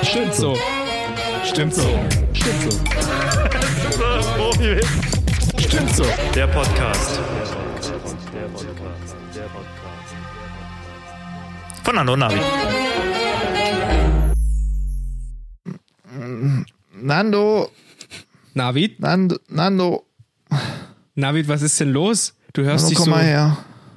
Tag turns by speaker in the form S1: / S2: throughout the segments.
S1: Stimmt so. Stimmt so. Stimmt so. Stimmt so.
S2: Der Podcast. Von Nando und Navi.
S1: Nando.
S3: Navid?
S1: Nando.
S3: Navid, was ist denn los? Du hörst
S1: Nando,
S3: dich
S1: komm
S3: so...
S1: mal her.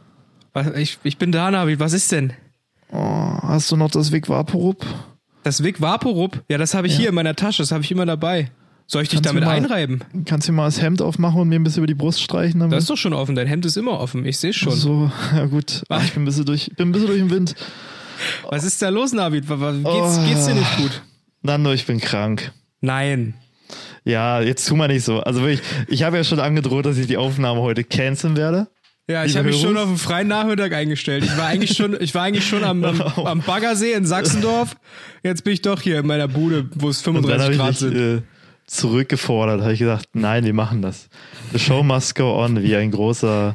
S3: Ich bin da, Navid, was ist denn?
S1: Oh, hast du noch das Vic Vaporub?
S3: Das Vic Vaporub? Ja, das habe ich hier in meiner Tasche, das habe ich immer dabei. Soll ich dich damit einreiben?
S1: Kannst du mal das Hemd aufmachen und mir ein bisschen über die Brust streichen? Damit?
S3: Das ist doch schon offen, dein Hemd ist immer offen, ich sehe es schon.
S1: So, ja gut. Ach, ich bin ein bisschen durch den Wind.
S3: Was ist da los, Navid? Geht's dir nicht gut?
S1: Nando, ich bin krank.
S3: Nein.
S1: Ja, jetzt tu mal nicht so. Also wirklich, ich habe ja schon angedroht, dass ich die Aufnahme heute canceln werde.
S3: Ja, ich habe mich schon auf einen freien Nachmittag eingestellt. Ich war eigentlich schon am Baggersee in Sachsendorf. Jetzt bin ich doch hier in meiner Bude, wo es 35 Grad sind.
S1: Zurückgefordert, habe ich gesagt, nein, wir machen das. The show must go on, wie ein großer,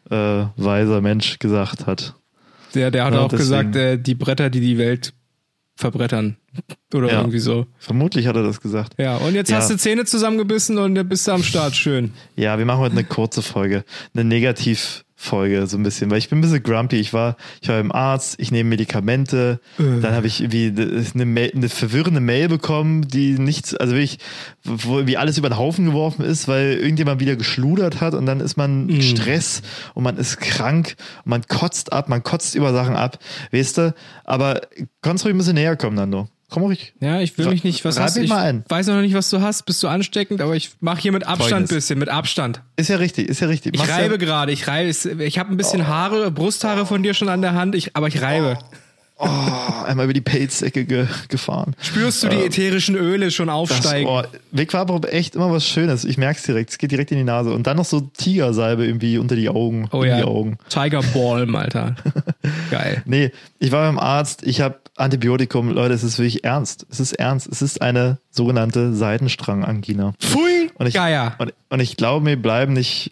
S1: weiser Mensch gesagt hat.
S3: Der hat auch deswegen gesagt, die Bretter, die Welt verbrettern. Oder irgendwie so.
S1: Vermutlich hat er das gesagt.
S3: Ja, und jetzt hast du Zähne zusammengebissen und bist du am Start. Schön.
S1: Ja, wir machen heute eine kurze Folge. Eine Negativfolge, so ein bisschen. Weil ich bin ein bisschen grumpy. Ich war beim Arzt, ich nehme Medikamente. Dann habe ich irgendwie eine verwirrende Mail bekommen, die nichts, also wirklich, wo irgendwie alles über den Haufen geworfen ist, weil irgendjemand wieder geschludert hat und dann ist man Stress und man ist krank und man kotzt über Sachen ab. Weißt du? Aber kannst du ruhig ein bisschen näher kommen, Nando? Komm ruhig.
S3: Ja, ich will mich nicht, was hast du? Ich weiß noch nicht, was du hast. Bist du ansteckend? Aber ich mache hier mit Abstand ein bisschen, mit Abstand.
S1: Ist ja richtig. Ich
S3: reibe gerade, ich habe ein bisschen Haare, Brusthaare von dir schon an der Hand, aber ich reibe.
S1: Einmal über die Pelzecke gefahren.
S3: Spürst du die ätherischen Öle schon aufsteigen?
S1: Vic Vaporub echt immer was Schönes. Ich merk's direkt. Es geht direkt in die Nase. Und dann noch so Tigersalbe irgendwie unter die Augen.
S3: Oh ja, Tiger Balm, Alter. Geil.
S1: Nee, ich war beim Arzt. Ich habe Antibiotikum. Leute, es ist wirklich ernst. Es ist ernst. Es ist eine sogenannte Seitenstrangangina.
S3: Pfui!
S1: Und ich glaube, mir bleibt nicht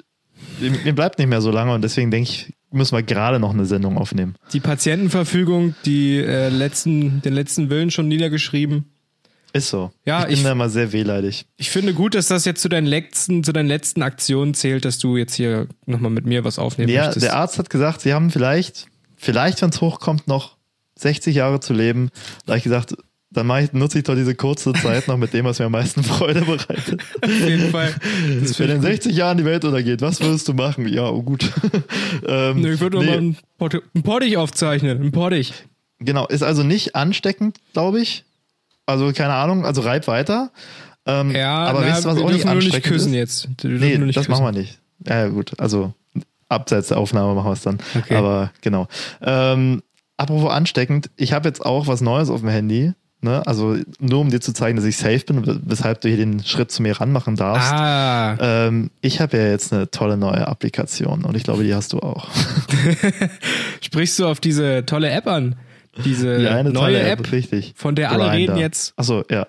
S1: mehr so lange. Und deswegen denke ich, müssen wir gerade noch eine Sendung aufnehmen.
S3: Die Patientenverfügung, den letzten Willen schon niedergeschrieben.
S1: Ist so.
S3: Ja,
S1: ich bin da mal sehr wehleidig.
S3: Ich finde gut, dass das jetzt zu deinen letzten Aktionen zählt, dass du jetzt hier nochmal mit mir was aufnehmen möchtest.
S1: Der Arzt hat gesagt, sie haben vielleicht, wenn es hochkommt, noch 60 Jahre zu leben. Da habe ich gesagt, dann nutze ich doch diese kurze Zeit noch mit dem, was mir am meisten Freude bereitet.
S3: Auf jeden Fall.
S1: Wenn in 60 Jahren die Welt untergeht, was würdest du machen? Ja, gut.
S3: Ich würde mal einen Pottich aufzeichnen. Ein Pottich.
S1: Genau, ist also nicht ansteckend, glaube ich. Also keine Ahnung, also reib weiter. Aber wisst ihr, was auch nicht ansteckend
S3: küssen
S1: ist?
S3: Jetzt.
S1: Nee, das machen wir nicht. Ja, gut, also abseits der Aufnahme machen wir es dann.
S3: Okay.
S1: Aber genau. Apropos ansteckend, ich habe jetzt auch was Neues auf dem Handy. Ne? Also nur um dir zu zeigen, dass ich safe bin, weshalb du hier den Schritt zu mir ranmachen darfst. Ich habe ja jetzt eine tolle neue Applikation und ich glaube, die hast du auch.
S3: Sprichst du auf diese tolle App an? Diese
S1: eine
S3: neue App,
S1: richtig.
S3: Von der alle reden jetzt.
S1: Achso, ja.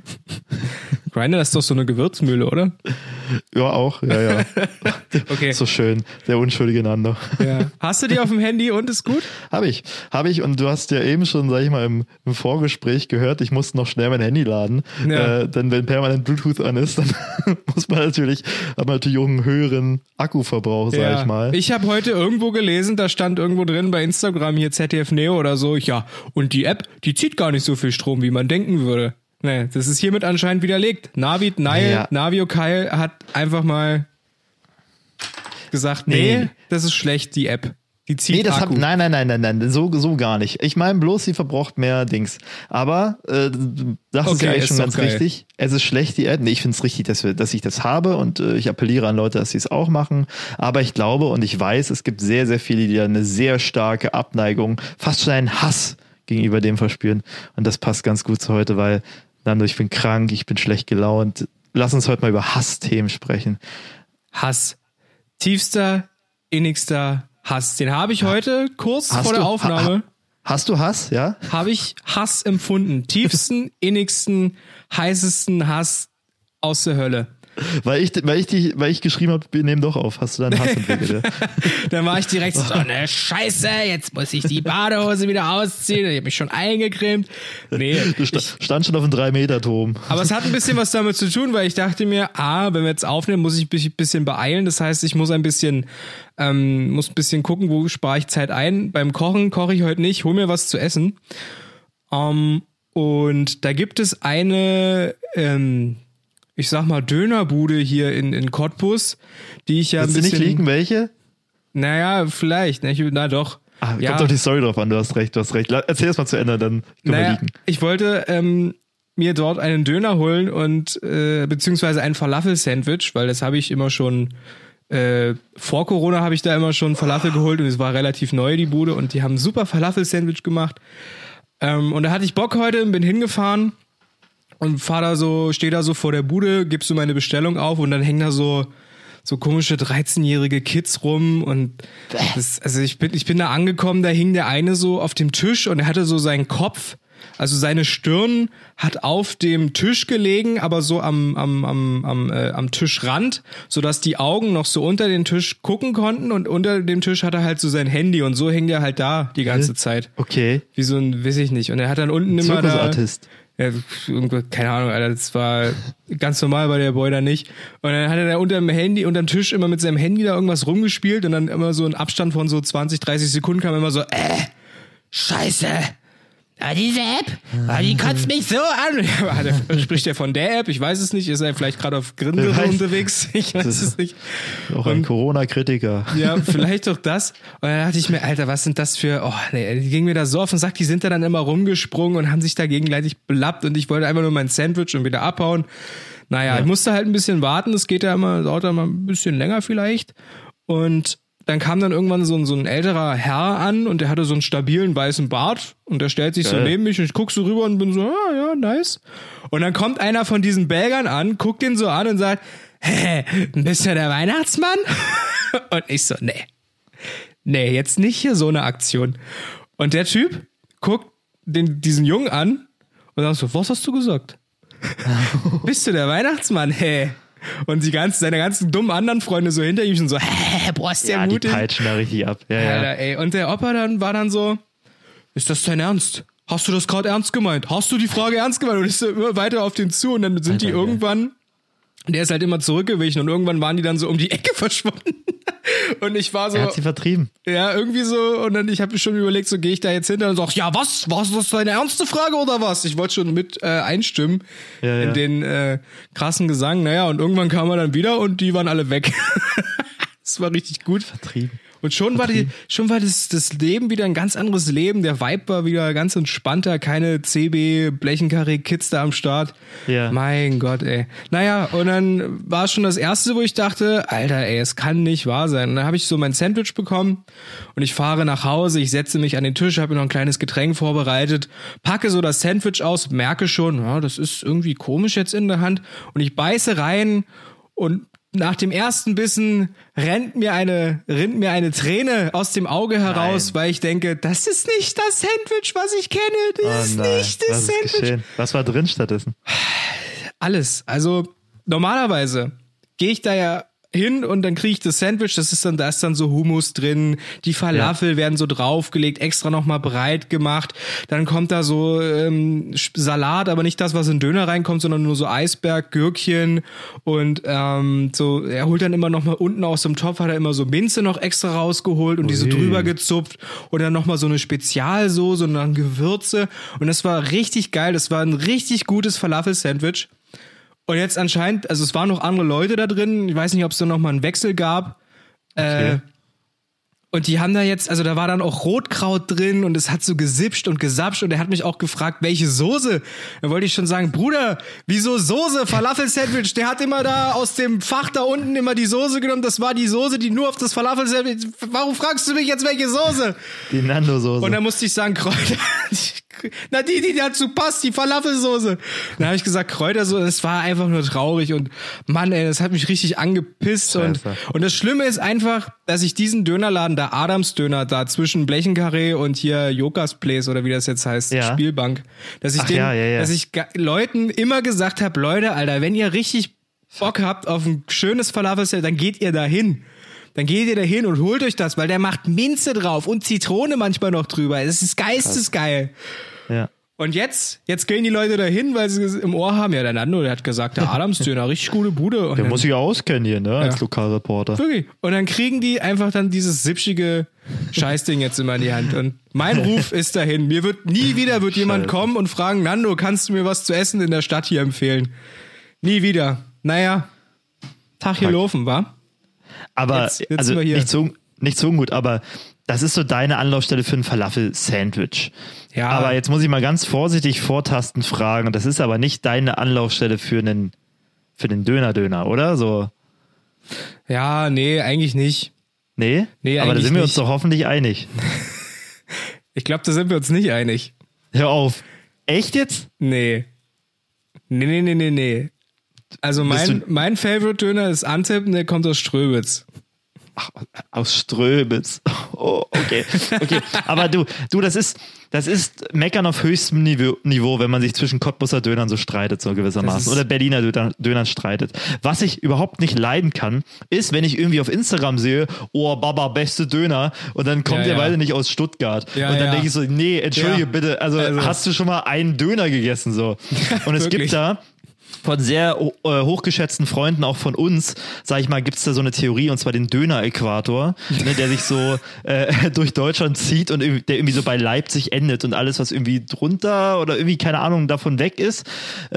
S3: Grindr, das ist doch so eine Gewürzmühle, oder?
S1: Ja, auch. Ja.
S3: Okay.
S1: So schön. Der unschuldige Nando.
S3: Ja. Hast du die auf dem Handy und ist gut?
S1: Habe ich. Und du hast ja eben schon, sag ich mal, im Vorgespräch gehört, ich musste noch schnell mein Handy laden.
S3: Ja.
S1: Denn wenn permanent Bluetooth an ist, dann hat man natürlich auch einen höheren Akkuverbrauch, sag ich mal.
S3: Ich habe heute irgendwo gelesen, da stand irgendwo drin bei Instagram hier ZDF Neo oder so, ja, und die App, die zieht gar nicht so viel Strom, wie man denken würde. Nee, das ist hiermit anscheinend widerlegt. Navio Kyle hat einfach mal gesagt, nee, das ist schlecht, die App. Die zieht Akku.
S1: Nein, so gar nicht. Ich meine bloß, sie verbraucht mehr Dings. Aber das ist ja eigentlich schon ganz richtig. Es ist schlecht, die App. Nee, ich finde es richtig, dass ich das habe und ich appelliere an Leute, dass sie es auch machen. Aber ich glaube und ich weiß, es gibt sehr, sehr viele, die da eine sehr starke Abneigung, fast schon einen Hass gegenüber dem verspüren. Und das passt ganz gut zu heute, weil Nando, ich bin krank, ich bin schlecht gelaunt. Lass uns heute mal über Hassthemen sprechen.
S3: Hass. Tiefster, innigster Hass. Den habe ich heute kurz vor der Aufnahme.
S1: Hast du Hass, ja?
S3: Habe ich Hass empfunden. Tiefsten, innigsten, heißesten Hass aus der Hölle.
S1: Weil ich geschrieben habe, wir nehmen doch auf. Hast du da einen Hass entwickelt?
S3: Dann war ich direkt so, ne Scheiße, jetzt muss ich die Badehose wieder ausziehen. Ich habe mich schon eingecremt. Nee.
S1: Du stand schon auf einem 3-Meter-Turm.
S3: Aber es hat ein bisschen was damit zu tun, weil ich dachte mir, wenn wir jetzt aufnehmen, muss ich ein bisschen beeilen. Das heißt, ich muss ein bisschen gucken, wo spare ich Zeit ein. Beim Kochen koche ich heute nicht, hol mir was zu essen. Und da gibt es eine, ich sag mal, Dönerbude hier in Cottbus, die ich ja ein bisschen...
S1: nicht liegen, welche?
S3: Naja, vielleicht. Na doch.
S1: Kommt doch die Story drauf an, du hast recht. Erzähl das mal zu Ende, dann können wir liegen.
S3: Ich wollte mir dort einen Döner holen und beziehungsweise ein Falafel-Sandwich, weil das habe ich immer schon... vor Corona habe ich da immer schon Falafel geholt und es war relativ neu, die Bude, und die haben ein super Falafel-Sandwich gemacht. Und da hatte ich Bock heute, bin hingefahren und stehe da so vor der Bude, gibst du meine Bestellung auf und dann hängen da so komische 13-jährige Kids rum und ich bin da angekommen, da hing der eine so auf dem Tisch und er hatte so seinen Kopf, also seine Stirn hat auf dem Tisch gelegen, aber so am Tischrand, sodass die Augen noch so unter den Tisch gucken konnten, und unter dem Tisch hat er halt so sein Handy und so hängt er halt da die ganze Zeit.
S1: Okay.
S3: Wie so ein, weiß ich nicht. Und er hat dann unten immer da...
S1: Zirkusartist.
S3: Ja, keine Ahnung, Alter, das war ganz normal bei der Boy da nicht. Und dann hat er da unterm Tisch immer mit seinem Handy da irgendwas rumgespielt und dann immer so ein Abstand von so 20, 30 Sekunden kam immer so, Scheiße! Ja, diese App, die kotzt mich so an. Spricht er von der App? Ich weiß es nicht. Ist er vielleicht gerade auf Grindel unterwegs? Ich weiß es nicht.
S1: Auch ein Corona-Kritiker.
S3: Ja, vielleicht doch das. Und dann dachte ich mir, Alter, was sind das für... die gingen mir da so auf den Sack. Die sind da dann immer rumgesprungen und haben sich da gegenseitig belappt. Und ich wollte einfach nur mein Sandwich und wieder abhauen. Naja, ich musste halt ein bisschen warten. Das geht dauert immer ein bisschen länger vielleicht. Und... dann kam dann irgendwann so ein älterer Herr an und der hatte so einen stabilen weißen Bart und der stellt sich so neben mich und ich guck so rüber und bin so, ja, nice. Und dann kommt einer von diesen Belgern an, guckt den so an und sagt, bist du der Weihnachtsmann? Und ich so, nee, jetzt nicht hier so eine Aktion. Und der Typ guckt diesen Jungen an und sagt so, was hast du gesagt? Bist du der Weihnachtsmann? Und seine ganzen dummen anderen Freunde so hinter ihm schon so, boah, ist der mutig.
S1: Die peitschen da richtig ab. Ja,
S3: Alter, ey. Und der Opa war dann so, ist das dein Ernst? Hast du das gerade ernst gemeint? Hast du die Frage ernst gemeint? Und ich so immer weiter auf den zu und dann sind die irgendwann, der ist halt immer zurückgewichen und irgendwann waren die dann so um die Ecke verschwunden. Und ich war so...
S1: Er hat sie vertrieben.
S3: Ja, irgendwie so. Und dann, ich habe mir schon überlegt, so gehe ich da jetzt hinter und sag, ja, was? War das deine ernste Frage oder was? Ich wollte schon mit einstimmen in den krassen Gesang. Naja, und irgendwann kam er dann wieder und die waren alle weg. Das war richtig gut.
S1: Vertrieben.
S3: Und schon war das Leben wieder ein ganz anderes Leben. Der Vibe war wieder ganz entspannter. Keine CB-Blechenkarre-Kids da am Start.
S1: Ja.
S3: Mein Gott, ey. Naja, und dann war es schon das Erste, wo ich dachte, Alter, ey, es kann nicht wahr sein. Und dann habe ich so mein Sandwich bekommen und ich fahre nach Hause. Ich setze mich an den Tisch, habe mir noch ein kleines Getränk vorbereitet, packe so das Sandwich aus, merke schon, ja, das ist irgendwie komisch jetzt in der Hand. Und ich beiße rein und nach dem ersten Bissen rinnt mir eine Träne aus dem Auge heraus, weil ich denke, das ist nicht das Sandwich, was ich kenne. Das ist nicht das Sandwich.
S1: Was war drin stattdessen?
S3: Alles. Also normalerweise gehe ich da ja hin und dann kriege ich das Sandwich, da ist dann so Hummus drin, die Falafel werden so draufgelegt, extra nochmal breit gemacht, dann kommt da so Salat, aber nicht das, was in Döner reinkommt, sondern nur so Eisberg, Gürkchen und so, er holt dann immer nochmal unten aus dem Topf, hat er immer so Minze noch extra rausgeholt und diese drüber gezupft und dann nochmal so eine Spezialsoße und dann Gewürze und das war richtig geil, das war ein richtig gutes Falafel-Sandwich. Und jetzt anscheinend, also es waren noch andere Leute da drin, ich weiß nicht, ob es da nochmal einen Wechsel gab. Okay. Und die haben da jetzt, also da war dann auch Rotkraut drin und es hat so gesipscht und gesapscht und er hat mich auch gefragt, welche Soße. Da wollte ich schon sagen, Bruder, wieso Soße? Falafel-Sandwich, der hat immer da aus dem Fach da unten immer die Soße genommen, das war die Soße, die nur auf das Falafel-Sandwich, warum fragst du mich jetzt, welche Soße?
S1: Die Nando-Soße.
S3: Und dann musste ich sagen, Kräuter. Na, die dazu passt, die Falafel-Soße. Dann habe ich gesagt, Kräutersoße, es war einfach nur traurig und Mann, ey, das hat mich richtig angepisst und das Schlimme ist einfach, dass ich diesen Dönerladen, der Adams Döner, da zwischen Blechenkarree und hier Jokas Place oder wie das jetzt heißt, Spielbank, dass ich dass ich Leuten immer gesagt habe, Leute, Alter, wenn ihr richtig Bock habt auf ein schönes Falafel-Set, dann geht ihr dahin. Dann geht ihr dahin und holt euch das, weil der macht Minze drauf und Zitrone manchmal noch drüber. Das ist geistesgeil.
S1: Ja.
S3: Und jetzt gehen die Leute dahin, weil sie es im Ohr haben. Ja, der Nando, der hat gesagt, der Adamsdöner, richtig gute Bude. Und
S1: der muss sich ja auskennen hier, ne, als Lokalreporter.
S3: Wirklich. Und dann kriegen die einfach dann dieses sipschige Scheißding jetzt immer in die Hand. Und mein Ruf ist dahin. Nie wieder wird jemand kommen und fragen, Nando, kannst du mir was zu essen in der Stadt hier empfehlen? Nie wieder. Naja, Tag hier laufen, wa?
S1: Aber, jetzt also nicht so gut, aber das ist so deine Anlaufstelle für ein Falafel-Sandwich. Ja. Aber jetzt muss ich mal ganz vorsichtig vortasten fragen. Das ist aber nicht deine Anlaufstelle für einen Döner, oder? So.
S3: Ja, nee, eigentlich nicht.
S1: Nee? Aber da sind wir uns doch hoffentlich einig.
S3: Ich glaube, da sind wir uns nicht einig.
S1: Hör auf. Echt jetzt?
S3: Nee. Also mein Favorite-Döner ist Antep und der kommt aus Ströbitz.
S1: Ach, aus Ströbitz. Oh, okay. Aber du, das ist Meckern auf höchstem Niveau, wenn man sich zwischen Cottbusser Dönern so streitet, so gewissermaßen. Oder Berliner Dönern streitet. Was ich überhaupt nicht leiden kann, ist, wenn ich irgendwie auf Instagram sehe, oh, Baba, beste Döner, und dann kommt der weiter nicht aus Stuttgart. Und dann denke ich so, nee, entschuldige bitte, also hast du schon mal einen Döner gegessen, so. Und es gibt da von sehr hochgeschätzten Freunden, auch von uns, sag ich mal, gibt's da so eine Theorie, und zwar den Döner-Äquator, ne, der sich so durch Deutschland zieht und der irgendwie so bei Leipzig endet, und alles, was irgendwie drunter oder irgendwie, keine Ahnung, davon weg ist,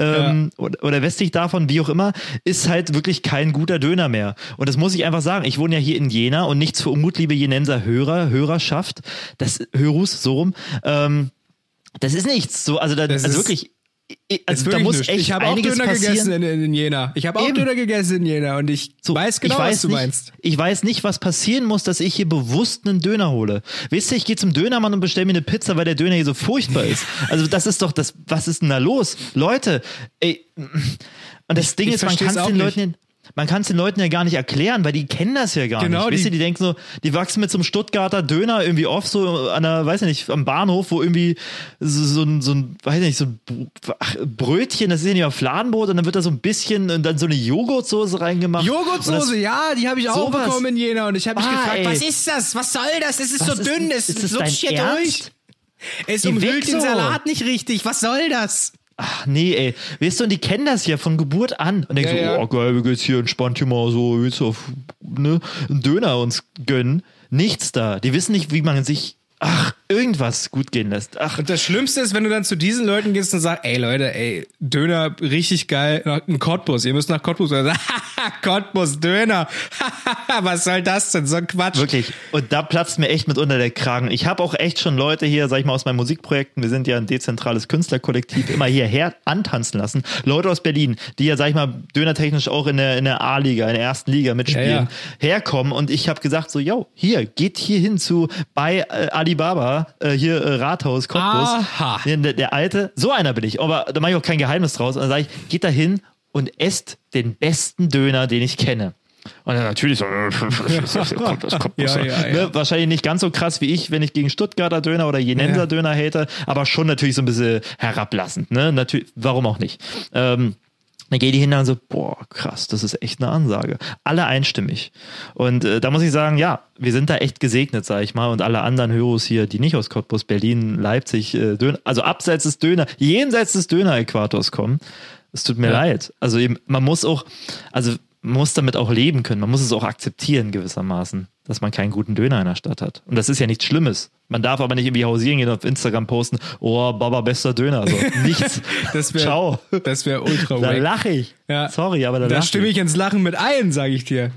S1: oder westlich davon, wie auch immer, ist halt wirklich kein guter Döner mehr. Und das muss ich einfach sagen. Ich wohne ja hier in Jena, und nichts für Unmut, liebe Jenenser Hörerschaft, Hörus, so rum, das ist nichts. So, also wirklich, da muss echt
S3: ich habe auch Döner gegessen in Jena. Ich habe auch Döner gegessen in Jena, und ich weiß genau, was du meinst.
S1: Ich weiß nicht, was passieren muss, dass ich hier bewusst einen Döner hole. Weißt du, ich gehe zum Dönermann und bestelle mir eine Pizza, weil der Döner hier so furchtbar ist. Also das ist doch das, was ist denn da los? Leute, ey. Und das Ding ist, man kann es den Leuten ja gar nicht erklären, weil die kennen das ja gar nicht. Weißt du, die denken so, die wachsen mit so einem Stuttgarter Döner irgendwie oft so an der, weiß ich nicht, am Bahnhof, wo irgendwie so ein weiß ich nicht, so ein Brötchen, das ist ja nicht auf Fladenbrot, und dann wird da so ein bisschen und dann so eine Joghurtsoße reingemacht.
S3: Joghurtsoße, ja, die habe ich auch bekommen in Jena, und ich habe mich gefragt, was ist das? Was soll das? Es ist so dünn, es lutscht hier durch. Es umhüllt den Salat nicht richtig. Was soll das?
S1: Ach nee, ey. Weißt du, und die kennen das ja von Geburt an. Und denken oh geil, wir gehen jetzt hier entspannt hier mal so jetzt auf einen Döner uns gönnen. Nichts da. Die wissen nicht, wie man sich irgendwas gut gehen lässt.
S3: Und das Schlimmste ist, wenn du dann zu diesen Leuten gehst und sagst, ey Leute, Döner richtig geil, ein Cottbus, ihr müsst nach Cottbus. Cottbus, Döner. Was soll das denn? So ein Quatsch.
S1: Wirklich. Und da platzt mir echt mit unter der Kragen. Ich habe auch echt schon Leute hier, sag ich mal, aus meinen Musikprojekten, wir sind ja ein dezentrales Künstlerkollektiv, immer hierher antanzen lassen. Leute aus Berlin, die ja, sag ich mal, dönertechnisch auch in der A-Liga, in der ersten Liga mitspielen, herkommen. Und ich habe gesagt so, geht hier hin zu bei Alibaba, hier Rathaus, Cottbus. Der alte, so einer bin ich. Aber da mache ich auch kein Geheimnis draus. Und dann sage ich, geht da hin und esst den besten Döner, den ich kenne. Und dann natürlich so, das kommt ne? Wahrscheinlich nicht ganz so krass wie ich, wenn ich gegen Stuttgarter Döner oder Jenenser Döner hätte, aber schon natürlich so ein bisschen herablassend. Ne? Natürlich, warum auch nicht? Dann gehen die hin und so, boah, krass, das ist echt eine Ansage. Alle einstimmig. Und da muss ich sagen, ja, wir sind da echt gesegnet, sag ich mal. Und alle anderen Heroes hier, die nicht aus Cottbus, Berlin, Leipzig, Döner, also abseits des jenseits des Döner-Äquators kommen, es tut mir leid. Also eben, man muss damit auch leben können. Man muss es auch akzeptieren gewissermaßen, dass man keinen guten Döner in der Stadt hat. Und das ist ja nichts Schlimmes. Man darf aber nicht irgendwie hausieren gehen und auf Instagram posten, oh, Baba, bester Döner. Also nichts. Ciao.
S3: Das wäre ultra wack.
S1: Da lache ich.
S3: Ja.
S1: Sorry, aber da
S3: stimme ich ins Lachen mit ein, sage ich dir.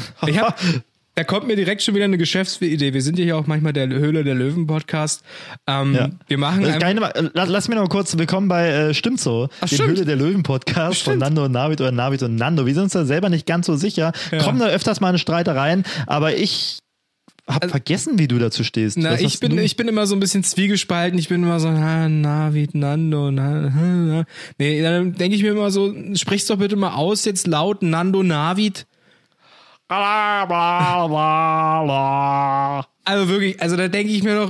S3: Da kommt mir direkt schon wieder eine Geschäftsidee. Wir sind ja hier auch manchmal der Höhle der Löwen Podcast. Wir machen
S1: lass mir noch mal kurz willkommen bei Stimmt so, den Höhle der Löwen Podcast von Nando und Navid oder Navid und Nando. Wir sind uns da selber nicht ganz so sicher. Kommen da öfters mal eine Streitereien, aber ich habe vergessen, wie du dazu stehst.
S3: Ich bin immer so ein bisschen zwiegespalten. Ich bin immer so, Navid, Nando, Nee, dann denke ich mir immer so, sprich's doch bitte mal aus jetzt laut, Nando, Navid. Also wirklich, da denke ich mir doch,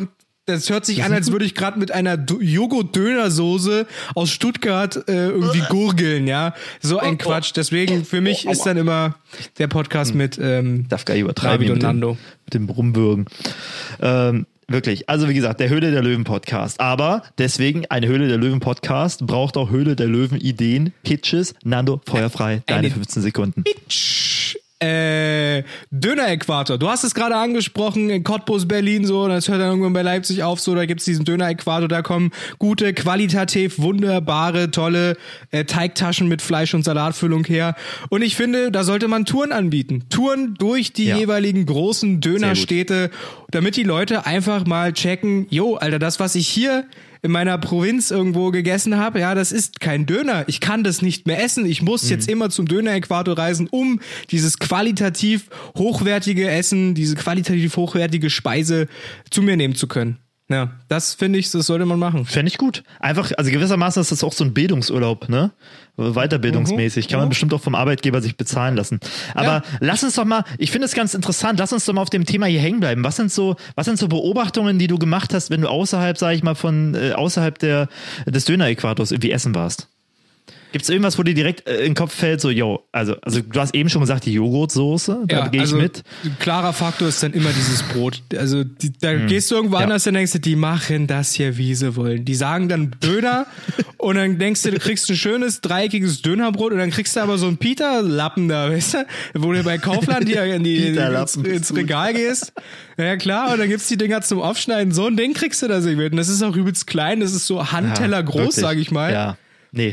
S3: Das hört sich an, als würde ich gerade mit einer Joghurt-Dönersoße aus Stuttgart irgendwie gurgeln, ja. So ein Quatsch. Deswegen, für mich ist dann immer der Podcast mit
S1: darf gar nicht übertreiben
S3: David und Nando.
S1: Mit dem Rumwürgen. Wirklich. Also wie gesagt, der Höhle der Löwen Podcast. Aber deswegen, ein Höhle der Löwen Podcast braucht auch Höhle der Löwen Ideen, Pitches. Nando, feuerfrei, deine 15 Sekunden.
S3: Pitch. Döner-Äquator. Du hast es gerade angesprochen, in Cottbus, Berlin, so, das hört dann irgendwann bei Leipzig auf, so, da gibt's diesen Döner-Äquator, da kommen gute, qualitativ wunderbare, tolle Teigtaschen mit Fleisch- und Salatfüllung her. Und ich finde, da sollte man Touren anbieten. Touren durch die jeweiligen großen Dönerstädte, damit die Leute einfach mal checken, Alter, das, was ich hier in meiner Provinz irgendwo gegessen habe, ja, das ist kein Döner. Ich kann das nicht mehr essen. Ich muss jetzt immer zum Döner-Äquator reisen, um dieses qualitativ hochwertige Essen, diese qualitativ hochwertige Speise zu mir nehmen zu können. Ja, das finde ich, das sollte man machen.
S1: Fände ich gut. Einfach, also gewissermaßen ist das auch so ein Bildungsurlaub, ne? Weiterbildungsmäßig. Kann man bestimmt auch vom Arbeitgeber sich bezahlen lassen. Aber lass uns doch mal, ich finde es ganz interessant, lass uns doch mal auf dem Thema hier hängen bleiben. Was sind so Beobachtungen, die du gemacht hast, wenn du außerhalb, sag ich mal, außerhalb des Döner-Äquators irgendwie essen warst? Gibt es irgendwas, wo dir direkt in den Kopf fällt, so, also du hast eben schon gesagt, die Joghurtsoße, da gehe ich mit.
S3: Ein klarer Faktor ist dann immer dieses Brot. Also da gehst du irgendwo anders und denkst du, die machen das hier, wie sie wollen. Die sagen dann Döner und dann denkst du kriegst ein schönes, dreieckiges Dönerbrot und dann kriegst du aber so einen Pita-Lappen da, weißt du, wo du bei Kaufland hier ins Regal gehst. Ja klar, und dann gibt's die Dinger zum Aufschneiden. So ein Ding kriegst du da serviert. Und das ist auch übelst klein, das ist so Handteller groß, sag ich mal.
S1: Ja, nee.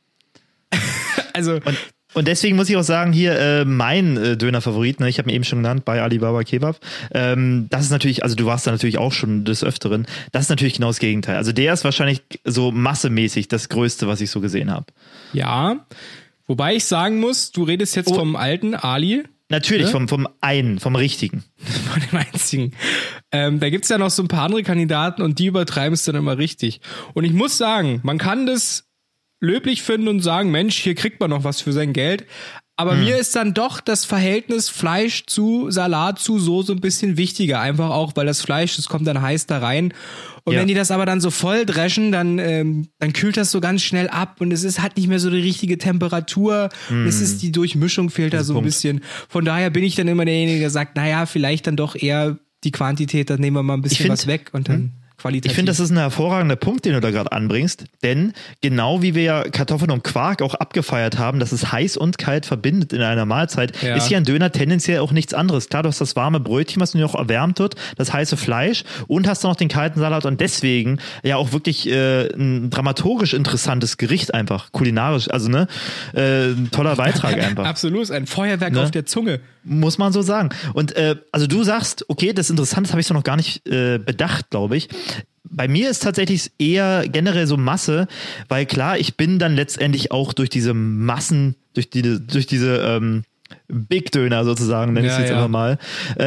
S3: Also
S1: und deswegen muss ich auch sagen, hier mein Döner-Favorit, ne, ich habe ihn eben schon genannt, bei Alibaba Kebab, das ist natürlich, also du warst da natürlich auch schon des Öfteren, das ist natürlich genau das Gegenteil. Also der ist wahrscheinlich so massemäßig das Größte, was ich so gesehen habe.
S3: Ja, wobei ich sagen muss, du redest jetzt vom alten Ali.
S1: Natürlich, vom richtigen.
S3: Von dem einzigen. Da gibt's ja noch so ein paar andere Kandidaten und die übertreiben es dann immer richtig. Und ich muss sagen, man kann das löblich finden und sagen, Mensch, hier kriegt man noch was für sein Geld. Aber mir ist dann doch das Verhältnis Fleisch zu Salat zu Soße ein bisschen wichtiger. Einfach auch, weil das Fleisch, das kommt dann heiß da rein. Und wenn die das aber dann so voll dreschen, dann kühlt das so ganz schnell ab und es hat nicht mehr so die richtige Temperatur. Und es ist die Durchmischung fehlt da so ein bisschen. Von daher bin ich dann immer derjenige, der sagt, naja, vielleicht dann doch eher die Quantität, dann nehmen wir mal ein bisschen was weg und dann qualitativ.
S1: Ich finde, das ist ein hervorragender Punkt, den du da gerade anbringst, denn genau wie wir ja Kartoffeln und Quark auch abgefeiert haben, dass es heiß und kalt verbindet in einer Mahlzeit, ist ja ein Döner tendenziell auch nichts anderes. Klar, du hast das warme Brötchen, was nur noch erwärmt wird, das heiße Fleisch und hast dann noch den kalten Salat und deswegen ja auch wirklich ein dramaturgisch interessantes Gericht einfach, kulinarisch, also ein toller Beitrag einfach.
S3: Absolut, ein Feuerwerk auf der Zunge.
S1: Muss man so sagen. Und also du sagst, okay, das ist interessant, das habe ich so noch gar nicht bedacht, glaube ich. Bei mir ist tatsächlich eher generell so Masse, weil klar, ich bin dann letztendlich auch durch diese Massen, durch diese Big Döner sozusagen, nenne ich es jetzt einfach mal,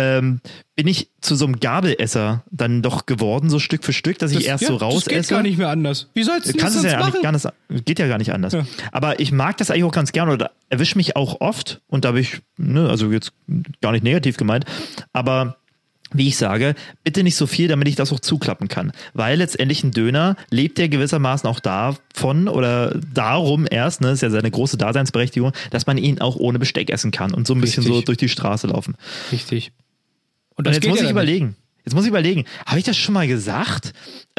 S1: bin ich zu so einem Gabelesser dann doch geworden, so Stück für Stück, dass ich erst so raus esse.
S3: Das geht gar nicht mehr anders. Wie sollst du das machen?
S1: Geht ja gar nicht anders. Ja. Aber ich mag das eigentlich auch ganz gerne oder erwische mich auch oft und da habe ich, also jetzt gar nicht negativ gemeint, aber wie ich sage, bitte nicht so viel, damit ich das auch zuklappen kann. Weil letztendlich ein Döner lebt ja gewissermaßen auch davon oder darum erst, ist ja seine große Daseinsberechtigung, dass man ihn auch ohne Besteck essen kann und so ein bisschen so durch die Straße laufen.
S3: Richtig.
S1: Und jetzt muss ich überlegen. Habe ich das schon mal gesagt?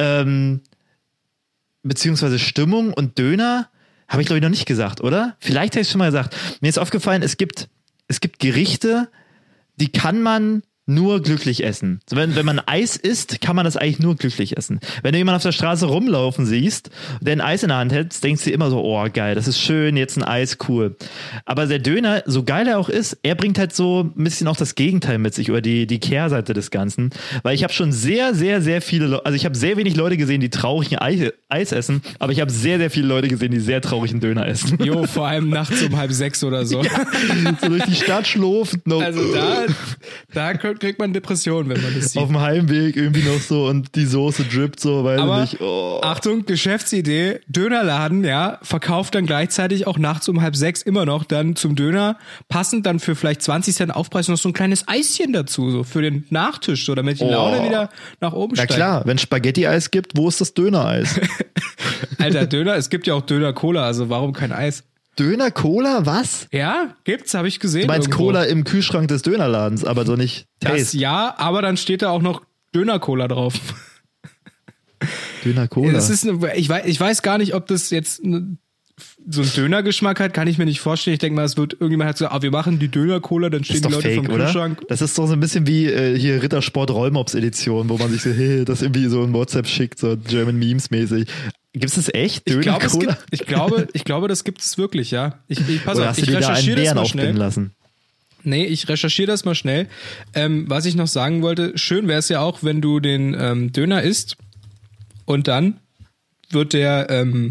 S1: Beziehungsweise Stimmung und Döner habe ich, glaube ich, noch nicht gesagt, oder? Vielleicht habe ich es schon mal gesagt. Mir ist aufgefallen, es gibt Gerichte, die kann man nur glücklich essen. So, wenn man Eis isst, kann man das eigentlich nur glücklich essen. Wenn du jemanden auf der Straße rumlaufen siehst, der ein Eis in der Hand hält, denkst du immer so, oh geil, das ist schön, jetzt ein Eis, cool. Aber der Döner, so geil er auch ist, er bringt halt so ein bisschen auch das Gegenteil mit sich oder die Kehrseite des Ganzen. Weil ich habe schon sehr, sehr, sehr viele also ich habe sehr wenig Leute gesehen, die traurigen Eis essen, aber ich habe sehr, sehr viele Leute gesehen, die sehr traurigen Döner essen.
S3: Jo, vor allem nachts um 5:30 oder so.
S1: Ja, so durch die Stadt schlurfen.
S3: Also da könnte kriegt man Depressionen, wenn man das sieht.
S1: Auf dem Heimweg irgendwie noch so und die Soße drippt so, weiß ich nicht. Oh.
S3: Achtung, Geschäftsidee, Dönerladen, ja, verkauft dann gleichzeitig auch nachts um 5:30 immer noch dann zum Döner, passend dann für vielleicht 20 Cent Aufpreis noch so ein kleines Eischen dazu, so für den Nachtisch, so damit die Laune wieder nach oben steigt.
S1: Na klar, wenn Spaghetti-Eis gibt, wo ist das Dönereis?
S3: Alter, Döner, es gibt ja auch Döner-Cola, also warum kein Eis?
S1: Döner-Cola, was?
S3: Ja, gibt's, habe ich gesehen.
S1: Du meinst
S3: irgendwo.
S1: Cola im Kühlschrank des Dönerladens, aber so nicht Taste.
S3: Das ja, aber dann steht da auch noch Döner-Cola drauf.
S1: Döner-Cola?
S3: Das ist ich weiß gar nicht, ob das jetzt so einen Dönergeschmack hat, kann ich mir nicht vorstellen. Ich denke mal, es wird irgendjemand hat gesagt, wir machen die Döner-Cola, dann stehen die Leute
S1: fake,
S3: vom Kühlschrank.
S1: Oder? Das ist doch so ein bisschen wie hier Rittersport Rollmops-Edition, wo man sich so, hey, das irgendwie so ein WhatsApp schickt, so German Memes-mäßig. Gibt's das echt?
S3: Ich glaube, das gibt es wirklich, ja. Pass
S1: Oder
S3: auf,
S1: hast du dir da einen Bären aufbinden lassen?
S3: Nee, ich recherchiere das mal schnell. Was ich noch sagen wollte, schön wäre es ja auch, wenn du den Döner isst und dann wird der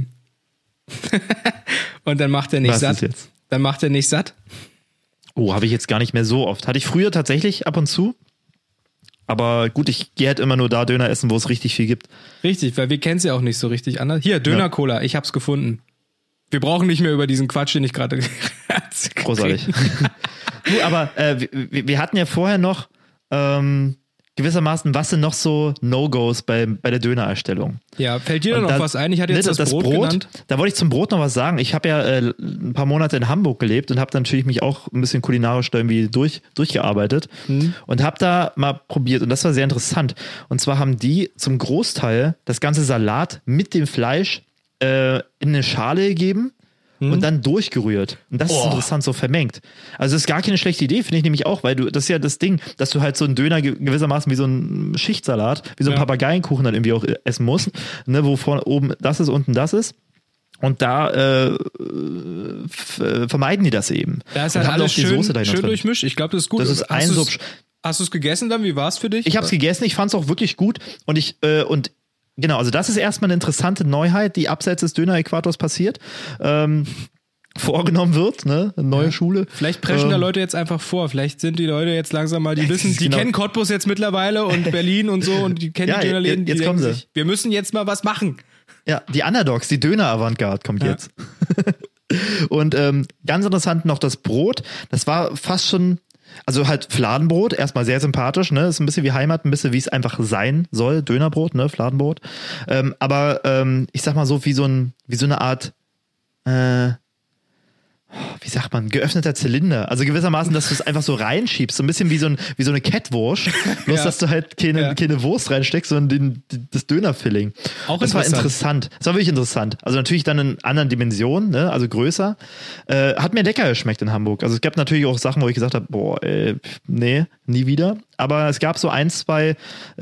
S3: und dann macht er nicht satt.
S1: Jetzt?
S3: Dann macht er nicht satt.
S1: Oh, habe ich jetzt gar nicht mehr so oft. Hatte ich früher tatsächlich ab und zu. Aber gut, ich gehe halt immer nur da Döner essen, wo es richtig viel gibt.
S3: Richtig, weil wir kennen es ja auch nicht so richtig anders. Hier, Döner-Cola, ich hab's gefunden. Wir brauchen nicht mehr über diesen Quatsch, den ich gerade...
S1: Großartig. Du, aber wir hatten ja vorher noch gewissermaßen, was sind noch so No-Gos bei der Dönererstellung?
S3: Ja, fällt dir da noch was ein? Ich hatte jetzt das Brot genannt.
S1: Da wollte ich zum Brot noch was sagen. Ich habe ja ein paar Monate in Hamburg gelebt und habe dann natürlich mich auch ein bisschen kulinarisch da irgendwie durchgearbeitet und habe da mal probiert und das war sehr interessant. Und zwar haben die zum Großteil das ganze Salat mit dem Fleisch in eine Schale gegeben und dann durchgerührt. Und das ist interessant, so vermengt. Also das ist gar keine schlechte Idee, finde ich nämlich auch, weil das ist ja das Ding, dass du halt so einen Döner gewissermaßen wie so ein Schichtsalat, wie so ein Papageienkuchen dann irgendwie auch essen musst, ne, wo vorne oben das ist, unten das ist. Und da vermeiden die das eben.
S3: Da ist halt alles schön durchmischt. Ich glaube, das ist gut.
S1: Das ist
S3: hast du es gegessen dann? Wie war es für dich?
S1: Ich habe es gegessen, ich fand es auch wirklich gut. Genau, also das ist erstmal eine interessante Neuheit, die abseits des Döner-Äquators passiert. Vorgenommen wird, ne? Eine neue Schule.
S3: Vielleicht preschen da Leute jetzt einfach vor. Vielleicht sind die Leute jetzt langsam mal, die wissen, die kennen Cottbus jetzt mittlerweile und Berlin und so und die kennen die Dönerläden.
S1: Jetzt kommen sie.
S3: Wir müssen jetzt mal was machen.
S1: Ja, die Underdogs, die Döner-Avantgarde kommt jetzt. Und ganz interessant noch das Brot. Das war fast schon... Also halt Fladenbrot, erstmal sehr sympathisch, ne? Ist ein bisschen wie Heimat, ein bisschen wie es einfach sein soll, Dönerbrot, ne? Fladenbrot. Aber ich sag mal so, wie so eine Art, wie sagt man, geöffneter Zylinder. Also gewissermaßen, dass du es einfach so reinschiebst, so ein bisschen wie so eine Kettwurst, bloß dass du halt keine Wurst reinsteckst, sondern das Dönerfilling. Das war interessant. Das war wirklich interessant. Also natürlich dann in anderen Dimensionen, ne? Also größer. Hat mir lecker geschmeckt in Hamburg. Also es gab natürlich auch Sachen, wo ich gesagt habe, nee, nie wieder. Aber es gab so 1, 2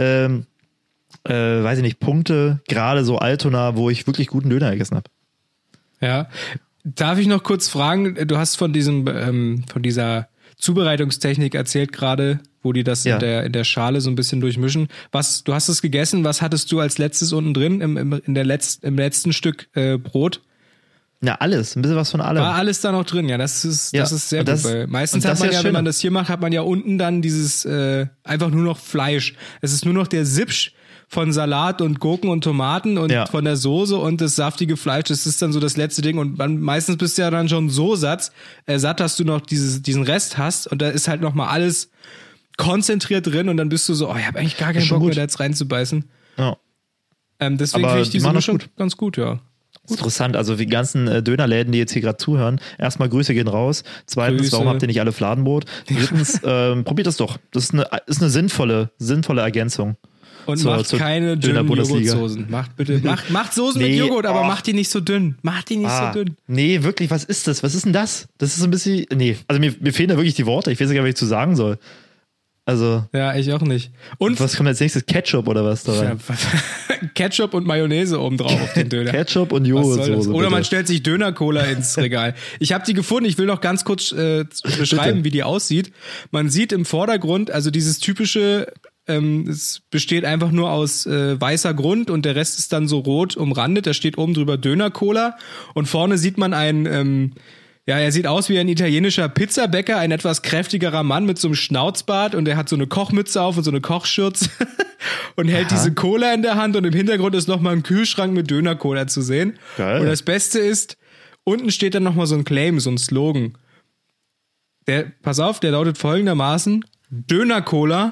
S1: weiß ich nicht, Punkte, gerade so Altona, wo ich wirklich guten Döner gegessen habe.
S3: Ja. Darf ich noch kurz fragen, du hast von dieser Zubereitungstechnik erzählt gerade, wo die das in der Schale so ein bisschen durchmischen. Du hast es gegessen, was hattest du als letztes unten drin im letzten Stück Brot?
S1: Na, alles, ein bisschen was von allem.
S3: War alles da noch drin, ja, das ist sehr gut, weil meistens hat man ja, wenn man das hier macht, hat man ja unten dann dieses einfach nur noch Fleisch. Es ist nur noch der Sipsch von Salat und Gurken und Tomaten und von der Soße und das saftige Fleisch, das ist dann so das letzte Ding und meistens bist du ja dann schon so satt, dass du noch diesen Rest hast und da ist halt nochmal alles konzentriert drin und dann bist du so, ich habe eigentlich gar keinen Bock mehr da jetzt reinzubeißen. Ja. Deswegen finde ich diese Mischung ganz gut, ja.
S1: Interessant, also die ganzen Dönerläden, die jetzt hier gerade zuhören, erstmal Grüße gehen raus. Zweitens, warum habt ihr nicht alle Fladenbrot? Drittens, probiert das doch. Das ist eine sinnvolle Ergänzung.
S3: Und macht keine dünnen Joghurtsoßen. Macht Soßen mit Joghurt, aber macht die nicht so dünn. Macht die nicht so dünn.
S1: Nee, wirklich, was ist das? Was ist denn das? Das ist so ein bisschen, also mir fehlen da wirklich die Worte. Ich weiß gar nicht, was ich zu sagen soll. Also.
S3: Ja, ich auch nicht. Und
S1: was kommt als nächstes? Ketchup oder was da rein?
S3: Ketchup und Mayonnaise obendrauf auf den Döner.
S1: Ketchup und Joghurtsoße.
S3: Oder man stellt sich Döner-Cola ins Regal. Ich habe die gefunden. Ich will noch ganz kurz beschreiben, wie die aussieht. Man sieht im Vordergrund, also dieses typische, es besteht einfach nur aus weißer Grund und der Rest ist dann so rot umrandet. Da steht oben drüber Döner-Cola und vorne sieht man ein Ja, er sieht aus wie ein italienischer Pizzabäcker, ein etwas kräftigerer Mann mit so einem Schnauzbart und er hat so eine Kochmütze auf und so eine Kochschürze und hält diese Cola in der Hand und im Hintergrund ist nochmal ein Kühlschrank mit Döner-Cola zu sehen. Geil. Und das Beste ist, unten steht dann nochmal so ein Claim, so ein Slogan. Pass auf, der lautet folgendermaßen: Döner-Cola, ...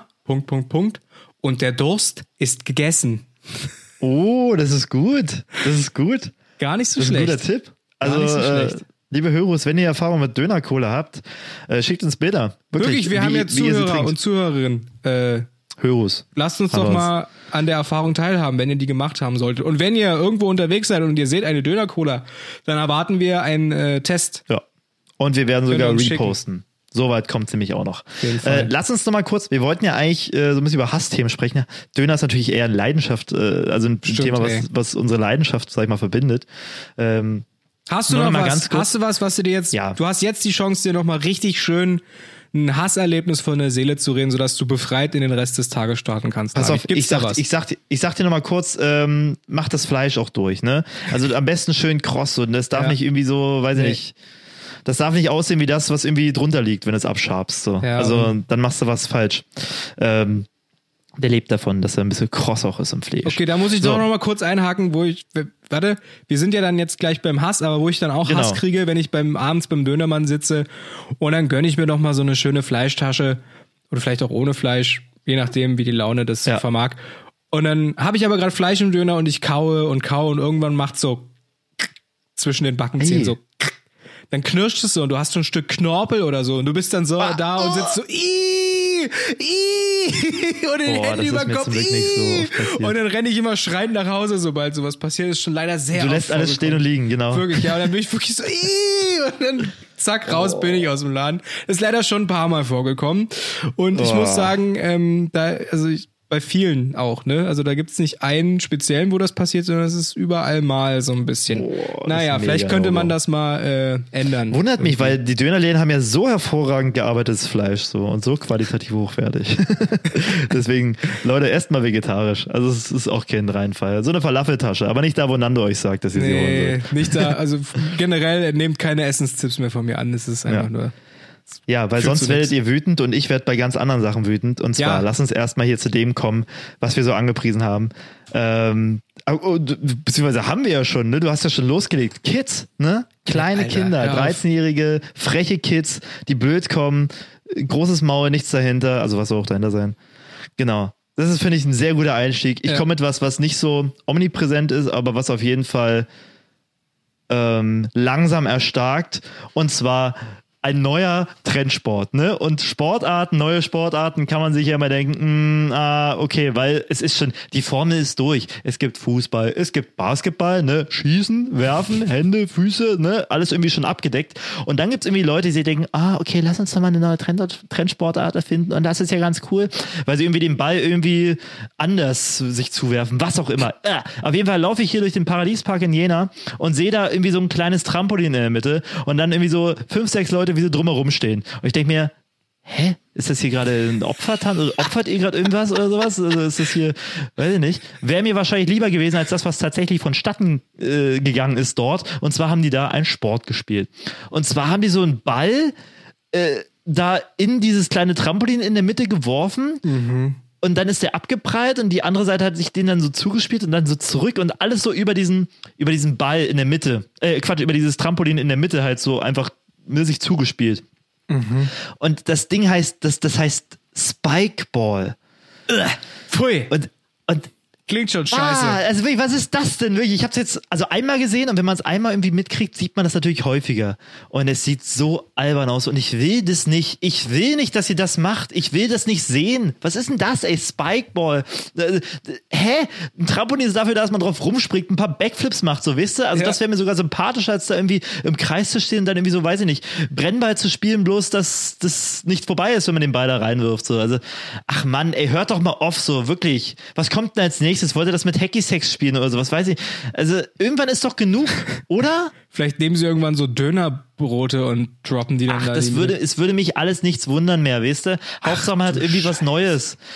S3: und der Durst ist gegessen.
S1: Oh, das ist gut. Das ist gut.
S3: Gar nicht so schlecht.
S1: Das ist ein guter Tipp. Also, liebe Hörers, wenn ihr Erfahrung mit Döner-Cola habt, schickt uns Bilder.
S3: Wirklich, wir haben ja Zuhörer und Zuhörerinnen.
S1: Hörers.
S3: Lasst uns doch mal an der Erfahrung teilhaben, wenn ihr die gemacht haben solltet. Und wenn ihr irgendwo unterwegs seid und ihr seht eine Döner-Cola, dann erwarten wir einen Test.
S1: Ja. Und wir werden sogar reposten. Soweit kommt es nämlich auch noch. Lass uns noch mal kurz, wir wollten ja eigentlich so ein bisschen über Hassthemen sprechen. Döner ist natürlich eher eine Leidenschaft, also ein Thema, was unsere Leidenschaft, sag ich mal, verbindet.
S3: Hast du noch was? Hast du was du dir jetzt, du hast jetzt die Chance, dir noch mal richtig schön ein Hasserlebnis von der Seele zu reden, sodass du befreit in den Rest des Tages starten kannst.
S1: Pass auf, ich sag dir noch mal kurz, mach das Fleisch auch durch, ne? Also am besten schön kross und das darf nicht irgendwie so, weiß ich nicht, das darf nicht aussehen wie das, was irgendwie drunter liegt, wenn du es abschabst. So. Ja, also dann machst du was falsch. Der lebt davon, dass er ein bisschen kross auch ist im Fleisch.
S3: Okay, da muss ich doch noch mal kurz einhaken, wir sind ja dann jetzt gleich beim Hass, aber wo ich dann auch Hass kriege, wenn ich abends beim Dönermann sitze und dann gönne ich mir noch mal so eine schöne Fleischtasche oder vielleicht auch ohne Fleisch, je nachdem, wie die Laune das vermag. Und dann habe ich aber gerade Fleisch im Döner und ich kaue und irgendwann macht so zwischen den Backenzähnen so. Dann knirscht es so und du hast so ein Stück Knorpel oder so und du bist dann so da und sitzt so und den Händen über den Kopf und dann renne ich immer schreiend nach Hause, sobald sowas passiert. Das ist schon leider sehr
S1: Du lässt alles stehen und liegen, genau.
S3: Wirklich, ja, und dann bin ich wirklich so und dann zack, raus bin ich aus dem Laden. Das ist leider schon ein paar Mal vorgekommen und ich muss sagen, bei vielen auch, ne? Also da gibt's nicht einen speziellen, wo das passiert, sondern es ist überall mal so ein bisschen. Naja, vielleicht könnte man das mal ändern.
S1: Wundert mich, weil die Dönerläden haben ja so hervorragend gearbeitetes Fleisch so und so qualitativ hochwertig. Deswegen, Leute, esst mal vegetarisch. Also es ist auch kein Reinfall. So eine Falafeltasche, aber nicht da, wo Nando euch sagt, dass ihr sie holen sollt.
S3: Nicht da, also generell nehmt keine Essenstipps mehr von mir an. Es ist einfach nur...
S1: Ja, weil sonst werdet ihr wütend und ich werde bei ganz anderen Sachen wütend. Und zwar, lass uns erstmal hier zu dem kommen, was wir so angepriesen haben. Beziehungsweise haben wir ja schon, ne? Du hast ja schon losgelegt. Kids, ne? Kleine Kinder, 13-jährige, freche Kids, die blöd kommen, großes Maul, nichts dahinter, also was soll auch dahinter sein. Genau. Das ist, finde ich, ein sehr guter Einstieg. Ich komme mit was nicht so omnipräsent ist, aber was auf jeden Fall langsam erstarkt. Und zwar ein neuer Trendsport, ne? Und neue Sportarten kann man sich ja immer denken, okay, weil es ist schon, die Formel ist durch. Es gibt Fußball, es gibt Basketball, ne? Schießen, werfen, Hände, Füße, ne? Alles irgendwie schon abgedeckt. Und dann gibt's irgendwie Leute, die sich denken, okay, lass uns doch mal eine neue Trendsportart erfinden und das ist ja ganz cool, weil sie irgendwie den Ball irgendwie anders sich zuwerfen, was auch immer. Auf jeden Fall laufe ich hier durch den Paradiespark in Jena und sehe da irgendwie so ein kleines Trampolin in der Mitte und dann irgendwie so 5, 6 Leute, wie sie drumherum stehen. Und ich denke mir, ist das hier gerade ein Opfertanz? Also opfert ihr gerade irgendwas oder sowas? Also ist das hier, weiß ich nicht. Wäre mir wahrscheinlich lieber gewesen, als das, was tatsächlich vonstatten gegangen ist dort. Und zwar haben die da einen Sport gespielt. Und zwar haben die so einen Ball da in dieses kleine Trampolin in der Mitte geworfen. Mhm. Und dann ist der abgeprallt und die andere Seite hat sich den dann so zugespielt und dann so zurück und alles so über diesen Ball in der Mitte. Über dieses Trampolin in der Mitte halt so einfach sich zugespielt. Mhm. Und das Ding heißt, das heißt Spikeball.
S3: Pfui.
S1: Und
S3: klingt schon scheiße.
S1: Also wirklich, was ist das denn wirklich? Ich habe es jetzt einmal gesehen und wenn man es einmal irgendwie mitkriegt, sieht man das natürlich häufiger. Und es sieht so albern aus und ich will das nicht. Ich will nicht, dass ihr das macht. Ich will das nicht sehen. Was ist denn das, ey? Spikeball. Ein Trampolin ist dafür da, dass man drauf rumspringt, ein paar Backflips macht, so, weißt du? Also das wäre mir sogar sympathischer, als da irgendwie im Kreis zu stehen und dann irgendwie so, weiß ich nicht, Brennball zu spielen, bloß, dass das nicht vorbei ist, wenn man den Ball da reinwirft, so. Also, ach Mann, ey, hört doch mal auf, so, wirklich. Was kommt denn als nächstes? Wollte das mit Hacky-Sex spielen oder sowas, weiß ich. Also irgendwann ist doch genug, oder?
S3: Vielleicht nehmen sie irgendwann so Dönerbrote und droppen die dann da.
S1: Es würde mich alles nichts wundern mehr, weißt du? Hauptsache man hat irgendwie was Neues.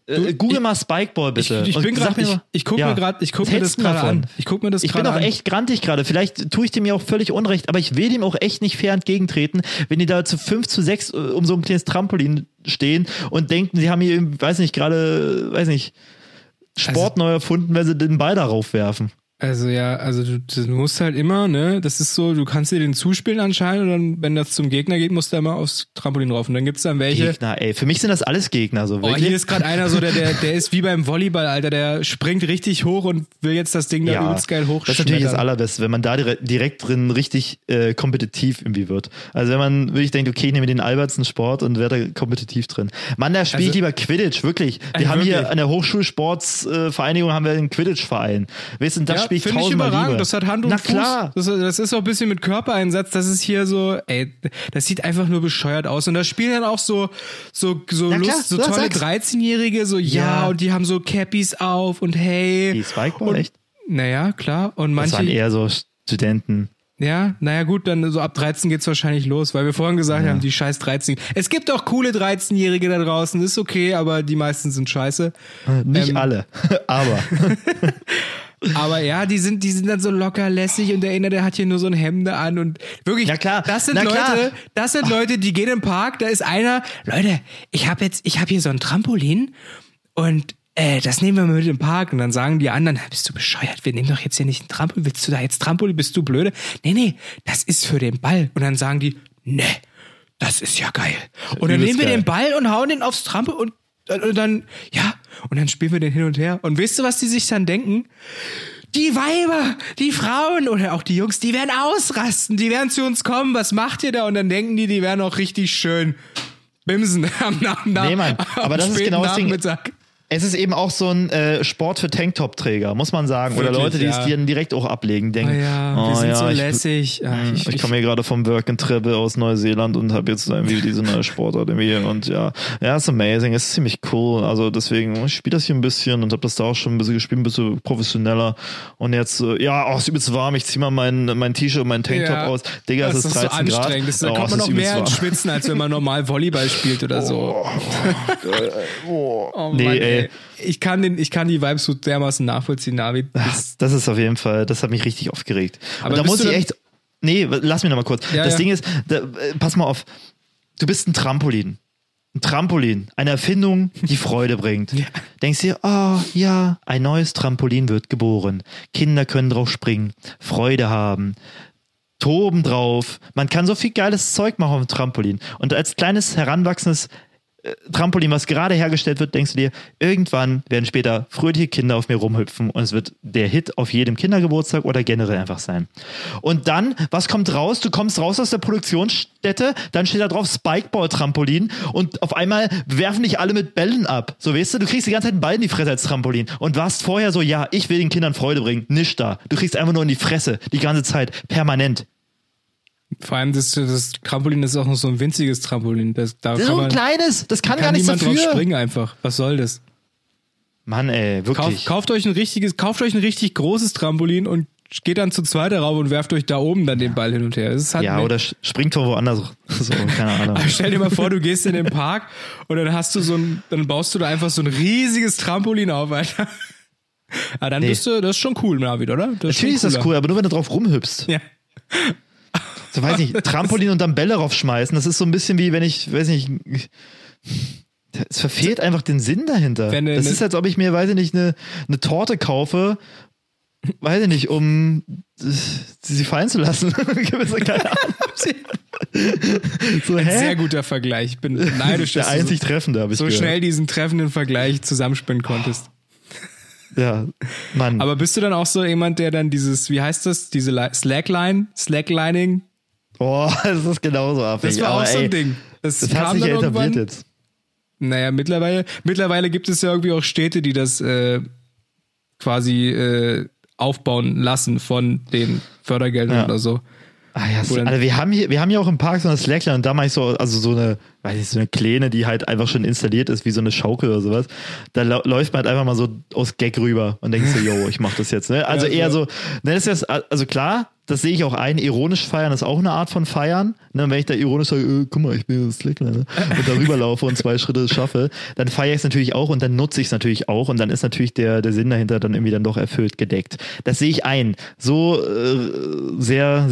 S1: Google mal Spikeball bitte.
S3: Ich gucke mir das gerade an. Ich bin
S1: auch echt grantig gerade. Vielleicht tue ich dem ja auch völlig Unrecht, aber ich will dem auch echt nicht fair entgegentreten, wenn die da zu 5-6 um so ein kleines Trampolin stehen und denken, sie haben hier, Sport neu erfunden, weil sie den Ball darauf werfen.
S3: Also du musst halt immer, ne, das ist so, du kannst dir den zuspielen anscheinend und dann, wenn das zum Gegner geht, musst du immer aufs Trampolin drauf und dann gibt's dann welche.
S1: Gegner, ey, für mich sind das alles Gegner, so wirklich.
S3: Oh, hier ist gerade einer so, der ist wie beim Volleyball, Alter, der springt richtig hoch und will jetzt das Ding da übelst geil hochschmettern.
S1: Das ist natürlich das Allerbeste, wenn man da direkt drin richtig kompetitiv irgendwie wird. Also wenn man wirklich denkt, okay, ich nehme den albertsten Sport und werde da kompetitiv drin. Mann, da spiele ich lieber Quidditch, wirklich. Wir haben hier an der Hochschulsportsvereinigung haben wir einen Quidditch-Verein. Weißt du, das spiele ich tausendmal lieber.
S3: Das hat Hand und Fuß.
S1: Klar.
S3: Das ist auch ein bisschen mit Körpereinsatz. Das ist hier so, ey, das sieht einfach nur bescheuert aus. Und da spielen dann auch so tolle 13-Jährige, so und die haben so Cappies auf und hey.
S1: Die Spikeball, echt?
S3: Naja, klar. Und manche.
S1: Das waren eher so Studenten.
S3: Ja, naja gut, dann so ab 13 geht's wahrscheinlich los, weil wir vorhin gesagt haben, die scheiß 13. Es gibt auch coole 13-Jährige da draußen, ist okay, aber die meisten sind scheiße.
S1: Nicht alle, aber.
S3: Aber ja, die sind dann so locker lässig und der eine, der hat hier nur so ein Hemde an und wirklich, das sind Leute, die gehen im Park, da ist einer, Leute, ich hab hier so ein Trampolin und das nehmen wir mal mit im Park und dann sagen die anderen, bist du bescheuert, wir nehmen doch jetzt hier nicht ein Trampolin, willst du da jetzt Trampolin, bist du blöde? Nee, das ist für den Ball und dann sagen die, nee, das ist ja geil. Und dann nehmen wir den Ball und hauen den aufs Trampolin und dann spielen wir den hin und her. Und weißt du, was die sich dann denken? Die Weiber, die Frauen oder auch die Jungs, die werden ausrasten, die werden zu uns kommen, was macht ihr da? Und dann denken die werden auch richtig schön bimsen am
S1: Nee, Mann, aber das ist genau das Ding. Es ist eben auch so ein Sport für Tanktop-Träger, muss man sagen. Wirklich, oder Leute, die es dann direkt auch ablegen, denken,
S3: wir sind so lässig.
S1: Ich komme hier gerade vom Work and Travel aus Neuseeland und habe jetzt irgendwie diese neue Sportart irgendwie und ist amazing, ist ziemlich cool. Also deswegen, ich spiele das hier ein bisschen und habe das da auch schon ein bisschen gespielt, ein bisschen professioneller. Und jetzt, ist übelst warm, ich ziehe mal mein T-Shirt und meinen Tanktop aus. Digga, es ist 13
S3: so anstrengend.
S1: Grad.
S3: Da kommt man noch mehr ins Schwitzen, als wenn man normal Volleyball spielt oder so.
S1: Oh Mann, ey.
S3: Ich kann die Vibes so dermaßen nachvollziehen, Navi.
S1: Das ist auf jeden Fall, das hat mich richtig aufgeregt. Aber da muss ich echt, lass mich noch mal kurz. Das Ding ist, pass mal auf, du bist ein Trampolin. Ein Trampolin, eine Erfindung, die Freude bringt. Ja. Denkst dir, ein neues Trampolin wird geboren. Kinder können drauf springen, Freude haben, toben drauf. Man kann so viel geiles Zeug machen auf dem Trampolin. Und als kleines, heranwachsendes Trampolin, was gerade hergestellt wird, denkst du dir, irgendwann werden später fröhliche Kinder auf mir rumhüpfen und es wird der Hit auf jedem Kindergeburtstag oder generell einfach sein. Und dann, was kommt raus? Du kommst raus aus der Produktionsstätte, dann steht da drauf Spikeball-Trampolin und auf einmal werfen dich alle mit Bällen ab. So, weißt du kriegst die ganze Zeit einen Ball in die Fresse als Trampolin und warst vorher so, ich will den Kindern Freude bringen. Nicht da. Du kriegst einfach nur in die Fresse, die ganze Zeit, permanent.
S3: Vor allem das Trampolin ist auch noch so ein winziges Trampolin. Das ist so
S1: ein kleines, das kann gar nichts dafür.
S3: Drauf springen einfach. Was soll das?
S1: Mann, ey, wirklich.
S3: Kauft euch ein richtig großes Trampolin und geht dann zu zweit darauf und werft euch da oben dann den Ball hin und her. Das ist halt
S1: oder springt doch woanders. So, keine Ahnung.
S3: Aber stell dir mal vor, du gehst in den Park und dann dann baust du da einfach so ein riesiges Trampolin auf, Alter. Dann das ist schon cool, Navid, oder?
S1: Natürlich ist das cool, aber nur wenn du drauf rumhüpfst. Ja. So, weiß nicht, Trampolin und dann Bälle raufschmeißen, das ist so ein bisschen wie, wenn ich, weiß nicht, es verfehlt einfach den Sinn dahinter. Das ist, als ob ich mir, weiß ich nicht, eine Torte kaufe, weiß ich nicht, um sie fallen zu lassen. Keine Ahnung.
S3: Ein sehr guter Vergleich. Ich bin neidisch, dass
S1: der einzig Treffende, habe ich
S3: so schnell diesen treffenden Vergleich zusammenspinnen konntest.
S1: Ja, Mann.
S3: Aber bist du dann auch so jemand, der dann diese Slacklining?
S1: Oh, das ist genauso abhängig.
S3: Das war auch so ein Ding. Das
S1: hat sich ja etabliert jetzt.
S3: Naja, mittlerweile gibt es ja irgendwie auch Städte, die das quasi aufbauen lassen von den Fördergeldern oder so.
S1: Also wir haben hier auch im Park so eine Slackline und da mache ich so eine Kleine, die halt einfach schon installiert ist, wie so eine Schaukel oder sowas. Da läuft man halt einfach mal so aus Gag rüber und denkt so, ich mach das jetzt. Ne? Also eher so, das ist also klar, das sehe ich auch ein. Ironisch feiern ist auch eine Art von Feiern. Ne, wenn ich da ironisch sage, guck mal, ich bin das Slackline, ne? Und darüber laufe und 2 Schritte schaffe, dann feiere ich es natürlich auch und dann nutze ich es natürlich auch und dann ist natürlich der Sinn dahinter dann irgendwie dann doch erfüllt, gedeckt. Das sehe ich ein. So sehr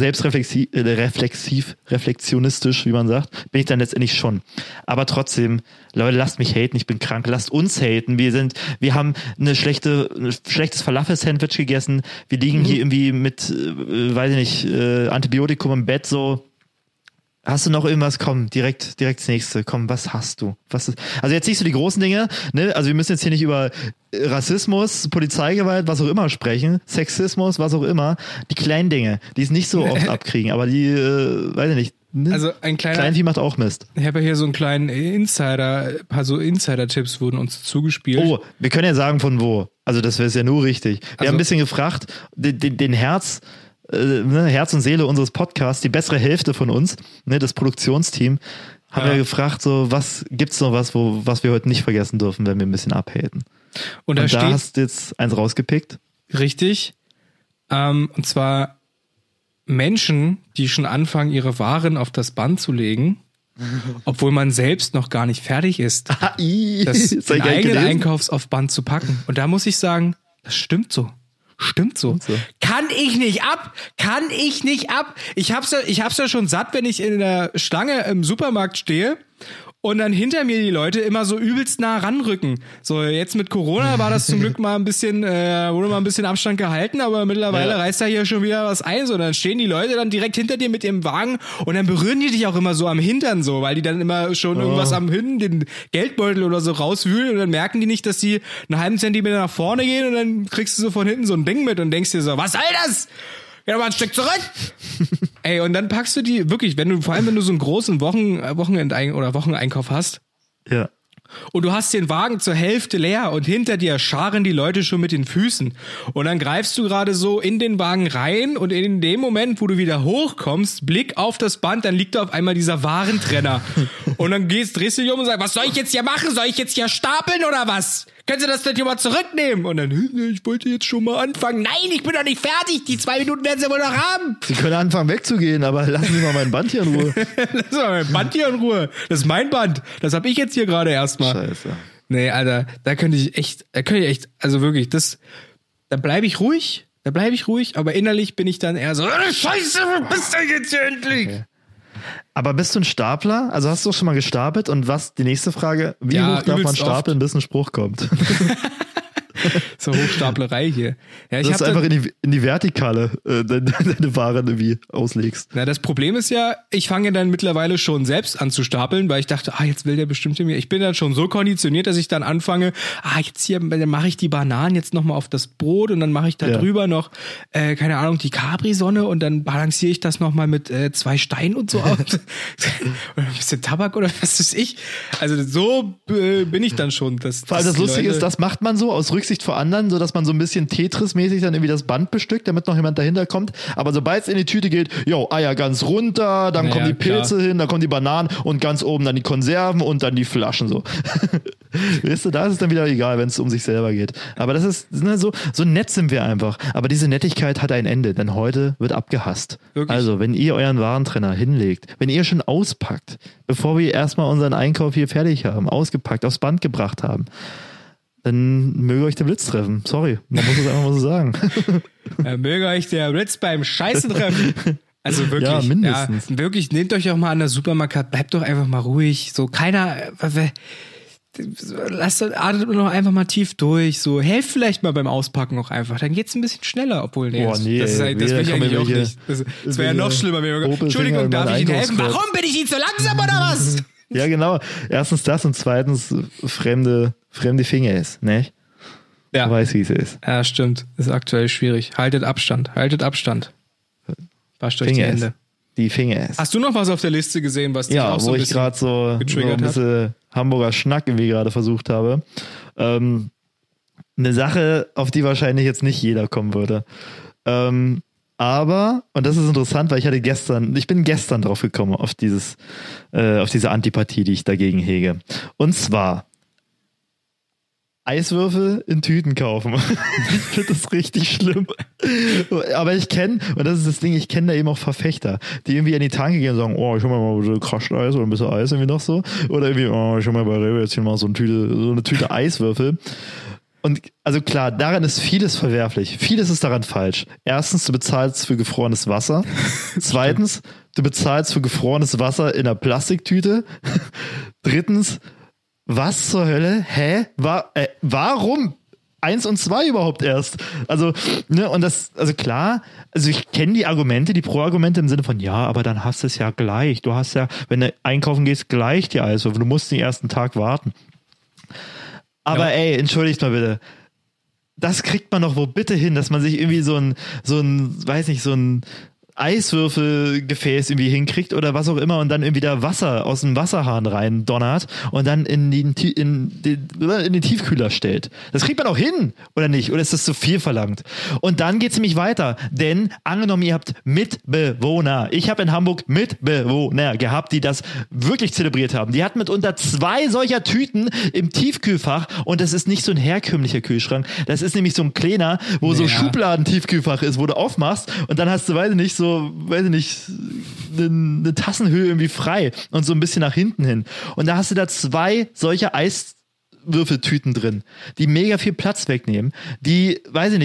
S1: reflexionistisch, wie man sagt, bin ich dann letztendlich schon. Aber trotzdem, Leute, lasst mich haten, ich bin krank, lasst uns haten. Wir haben ein schlechtes Falafel-Sandwich gegessen, wir liegen hier irgendwie mit, weiß ich nicht, Antibiotikum im Bett so. Hast du noch irgendwas? Komm, direkt das nächste. Komm, was hast du? Also jetzt nicht so die großen Dinge, ne? Also wir müssen jetzt hier nicht über Rassismus, Polizeigewalt, was auch immer sprechen, Sexismus, was auch immer. Die kleinen Dinge, die es nicht so oft abkriegen, aber die, weiß ich nicht. Ne?
S3: Also ein
S1: Kleinvieh macht auch Mist.
S3: Ich habe ja hier so einen kleinen ein paar so Insider-Tipps wurden uns zugespielt.
S1: Oh, wir können ja sagen von wo. Also das wäre ja nur richtig. Wir haben ein bisschen gefragt, den Herz und Seele unseres Podcasts, die bessere Hälfte von uns, ne, das Produktionsteam, haben wir gefragt, so, was gibt's noch was wir heute nicht vergessen dürfen, wenn wir ein bisschen abhaten. Und da hast du jetzt eins rausgepickt.
S3: Richtig. Und zwar Menschen, die schon anfangen, ihre Waren auf das Band zu legen, obwohl man selbst noch gar nicht fertig ist, den eigenen Einkaufs auf Band zu packen. Und da muss ich sagen, das stimmt so. Kann ich nicht ab. Ich hab's ja schon satt, wenn ich in der Schlange im Supermarkt stehe und dann hinter mir die Leute immer so übelst nah ranrücken. So, jetzt mit Corona war das zum Glück mal ein bisschen, wurde mal ein bisschen Abstand gehalten, aber mittlerweile reißt da hier schon wieder was ein. So, dann stehen die Leute dann direkt hinter dir mit ihrem Wagen und dann berühren die dich auch immer so am Hintern so, weil die dann immer schon irgendwas am Hinten, den Geldbeutel oder so rauswühlen und dann merken die nicht, dass die einen halben Zentimeter nach vorne gehen und dann kriegst du so von hinten so ein Ding mit und denkst dir so, was soll das? Geh doch mal ein Stück zurück! Ey, und dann packst du die, wirklich, vor allem wenn du so einen großen Wocheneinkauf hast. Ja. Und du hast den Wagen zur Hälfte leer und hinter dir scharen die Leute schon mit den Füßen. Und dann greifst du gerade so in den Wagen rein und in dem Moment, wo du wieder hochkommst, Blick auf das Band, dann liegt da auf einmal dieser Warentrenner. Und dann drehst du dich um und sagst, was soll ich jetzt hier machen? Soll ich jetzt hier stapeln oder was? Können Sie das denn hier mal zurücknehmen? Und dann, ich wollte jetzt schon mal anfangen. Nein, ich bin doch nicht fertig. Die 2 Minuten werden Sie wohl noch haben.
S1: Sie können anfangen wegzugehen, aber lassen Sie mal mein Band hier in Ruhe.
S3: Lassen Sie mal mein Band hier in Ruhe. Das ist mein Band. Das habe ich jetzt hier gerade erstmal.
S1: Scheiße.
S3: Nee, Alter, da könnte ich echt, also wirklich, da bleibe ich ruhig, aber innerlich bin ich dann eher so, Scheiße, wo bist du jetzt hier endlich? Okay.
S1: Aber bist du ein Stapler? Also hast du schon mal gestapelt? Und was, die nächste Frage, wie hoch darf man stapeln, bis ein Spruch kommt?
S3: So Hochstaplerei hier. Ja,
S1: dass du einfach in die Vertikale deine Waren irgendwie auslegst.
S3: Na, das Problem ist ja, ich fange dann mittlerweile schon selbst an zu stapeln, weil ich dachte, jetzt will der bestimmt mir. Ich bin dann schon so konditioniert, dass ich dann anfange, jetzt hier, dann mache ich die Bananen jetzt nochmal auf das Brot und dann mache ich da drüber noch, keine Ahnung, die Capri-Sonne und dann balanciere ich das nochmal mit 2 Steinen und so aus. Oder ein bisschen Tabak oder was weiß ich. Also so bin ich dann schon.
S1: Vor allem das Lustige ist, das macht man so aus Rücksicht vor anderen, so dass man so ein bisschen Tetris-mäßig dann irgendwie das Band bestückt, damit noch jemand dahinter kommt. Aber sobald es in die Tüte geht, Eier ganz runter, dann kommen die Pilze hin, dann kommen die Bananen und ganz oben dann die Konserven und dann die Flaschen so. Weißt du, da ist es dann wieder egal, wenn es um sich selber geht. Aber das ist, ne, so nett sind wir einfach. Aber diese Nettigkeit hat ein Ende, denn heute wird abgehasst. Wirklich? Also, wenn ihr euren Warentrenner hinlegt, wenn ihr schon auspackt, bevor wir erstmal unseren Einkauf hier fertig haben, ausgepackt, aufs Band gebracht haben, dann möge euch der Blitz treffen. Sorry, man muss es einfach mal so sagen.
S3: Möge euch der Blitz beim Scheißen treffen. Also wirklich,
S1: ja, mindestens.
S3: Ja, wirklich, nehmt euch auch mal an der Supermarkt, bleibt doch einfach mal ruhig. So keiner, atmet noch einfach mal tief durch. So helft vielleicht mal beim Auspacken auch einfach. Dann geht's ein bisschen schneller, obwohl das will ich eigentlich auch nicht. Das wäre ja noch schlimmer. Entschuldigung, darf ich Ihnen helfen? Warum bin ich Ihnen so langsam oder was?
S1: Ja, genau. Erstens das und zweitens fremde Finger ist, ne?
S3: Ja.
S1: Du weißt, wie es ist.
S3: Ja, stimmt. Ist aktuell schwierig. Haltet Abstand. Wascht euch die Hände.
S1: Die Finger ist.
S3: Hast du noch was auf der Liste gesehen, was dich auch so ein bisschen
S1: getriggert hat? Ja, wo ich gerade so ein bisschen Hamburger Schnack irgendwie gerade versucht habe. Eine Sache, auf die wahrscheinlich jetzt nicht jeder kommen würde. Aber, und das ist interessant, weil ich bin gestern drauf gekommen, auf diese Antipathie, die ich dagegen hege. Und zwar, Eiswürfel in Tüten kaufen. Ich finde das richtig schlimm. Aber ich kenne, und das ist das Ding, ich kenne da eben auch Verfechter, die irgendwie an die Tanke gehen und sagen, oh, ich hol mir mal so Crushed Eis oder ein bisschen Eis irgendwie noch so. Oder irgendwie, oh, ich hol mir bei Rewe jetzt hier mal so eine Tüte Eiswürfel. Und also klar, daran ist vieles verwerflich. Vieles ist daran falsch. Erstens, du bezahlst für gefrorenes Wasser. Zweitens, du bezahlst für gefrorenes Wasser in einer Plastiktüte. Drittens, was zur Hölle? Hä? Warum 1 und 2 überhaupt erst? Also, ne, und das, also klar, also ich kenne die Argumente, die Pro-Argumente im Sinne von, ja, aber dann hast du es ja gleich. Du hast ja, wenn du einkaufen gehst, gleich die Eiswürfel. Du musst den ersten Tag warten. Aber ey, entschuldigt mal bitte. Das kriegt man doch wo bitte hin, dass man sich irgendwie so ein Eiswürfelgefäß irgendwie hinkriegt oder was auch immer und dann irgendwie da Wasser aus dem Wasserhahn rein donnert und dann in den Tiefkühler stellt. Das kriegt man auch hin, oder nicht? Oder ist das zu viel verlangt? Und dann geht's nämlich weiter, denn angenommen, ihr habt Mitbewohner. Ich habe in Hamburg Mitbewohner gehabt, die das wirklich zelebriert haben. Die hatten mitunter 2 solcher Tüten im Tiefkühlfach und das ist nicht so ein herkömmlicher Kühlschrank. Das ist nämlich so ein kleiner, wo so Schubladen-Tiefkühlfach ist, wo du aufmachst und dann hast du, eine Tassenhöhe irgendwie frei und so ein bisschen nach hinten hin. Und da hast du da 2 solche Eiswürfeltüten drin, die mega viel Platz wegnehmen, die,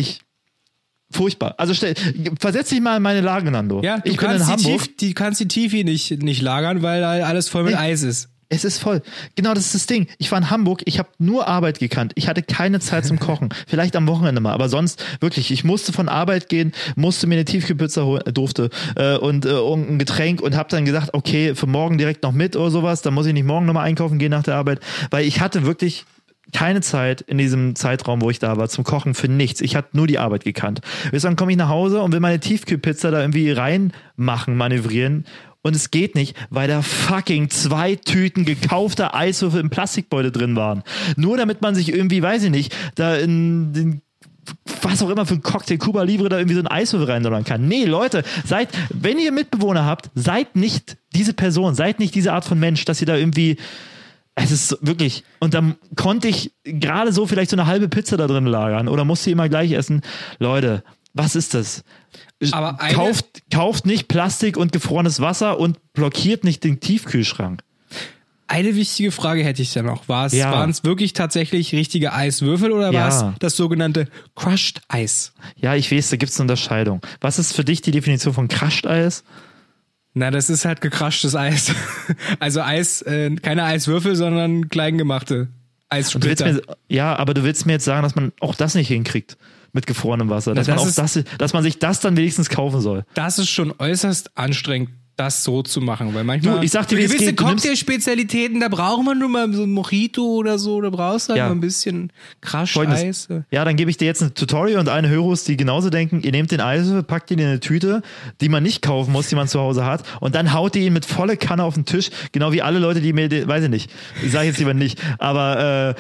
S1: furchtbar. Also versetz dich mal in meine Lage, Nando.
S3: Ja, du kannst die Tifi nicht lagern, weil da alles voll mit Eis ist.
S1: Es ist voll. Genau, das ist das Ding. Ich war in Hamburg, ich habe nur Arbeit gekannt. Ich hatte keine Zeit zum Kochen. Vielleicht am Wochenende mal, aber sonst wirklich. Ich musste von Arbeit gehen, musste mir eine Tiefkühlpizza holen, durfte und ein Getränk und habe dann gesagt, okay, für morgen direkt noch mit oder sowas. Dann muss ich nicht morgen nochmal einkaufen gehen nach der Arbeit, weil ich hatte wirklich keine Zeit in diesem Zeitraum, wo ich da war, zum Kochen für nichts. Ich hatte nur die Arbeit gekannt. Dann komme ich nach Hause und will meine Tiefkühlpizza da irgendwie reinmachen, manövrieren. Und es geht nicht, weil da fucking 2 Tüten gekaufter Eiswürfel im Plastikbeutel drin waren. Nur damit man sich irgendwie, da in den, was auch immer für ein Cocktail Cuba Libre da irgendwie so ein Eiswürfel reindonnern kann. Nee, Leute, wenn ihr Mitbewohner habt, seid nicht diese Person, seid nicht diese Art von Mensch, dass ihr da irgendwie, es ist wirklich, und dann konnte ich gerade so vielleicht so eine halbe Pizza da drin lagern oder musste immer gleich essen. Leute, was ist das?
S3: Aber
S1: kauft nicht Plastik und gefrorenes Wasser und blockiert nicht den Tiefkühlschrank.
S3: Eine wichtige Frage hätte ich da noch. Waren es wirklich tatsächlich richtige Eiswürfel oder war es das sogenannte Crushed Eis?
S1: Ja, ich weiß, da gibt es eine Unterscheidung. Was ist für dich die Definition von Crushed Eis?
S3: Na, das ist halt gecrushtes Eis. Also Eis, keine Eiswürfel, sondern kleingemachte Eissplitter.
S1: Aber du willst mir jetzt sagen, dass man auch das nicht hinkriegt mit gefrorenem Wasser. Dass man sich das dann wenigstens kaufen soll.
S3: Das ist schon äußerst anstrengend, das so zu machen, weil manchmal
S1: ich sag dir,
S3: für gewisse Cocktail-Spezialitäten, da braucht man nur mal so ein Mojito oder so, da brauchst du halt mal ein bisschen Crush-Eis.
S1: Ja, dann gebe ich dir jetzt ein Tutorial und eine Höros, die genauso denken, ihr nehmt den Eiswürfel, packt ihn in eine Tüte, die man nicht kaufen muss, die man zu Hause hat und dann haut ihr ihn mit volle Kanne auf den Tisch, genau wie alle Leute, die mir, weiß ich nicht, ich sage jetzt lieber nicht, aber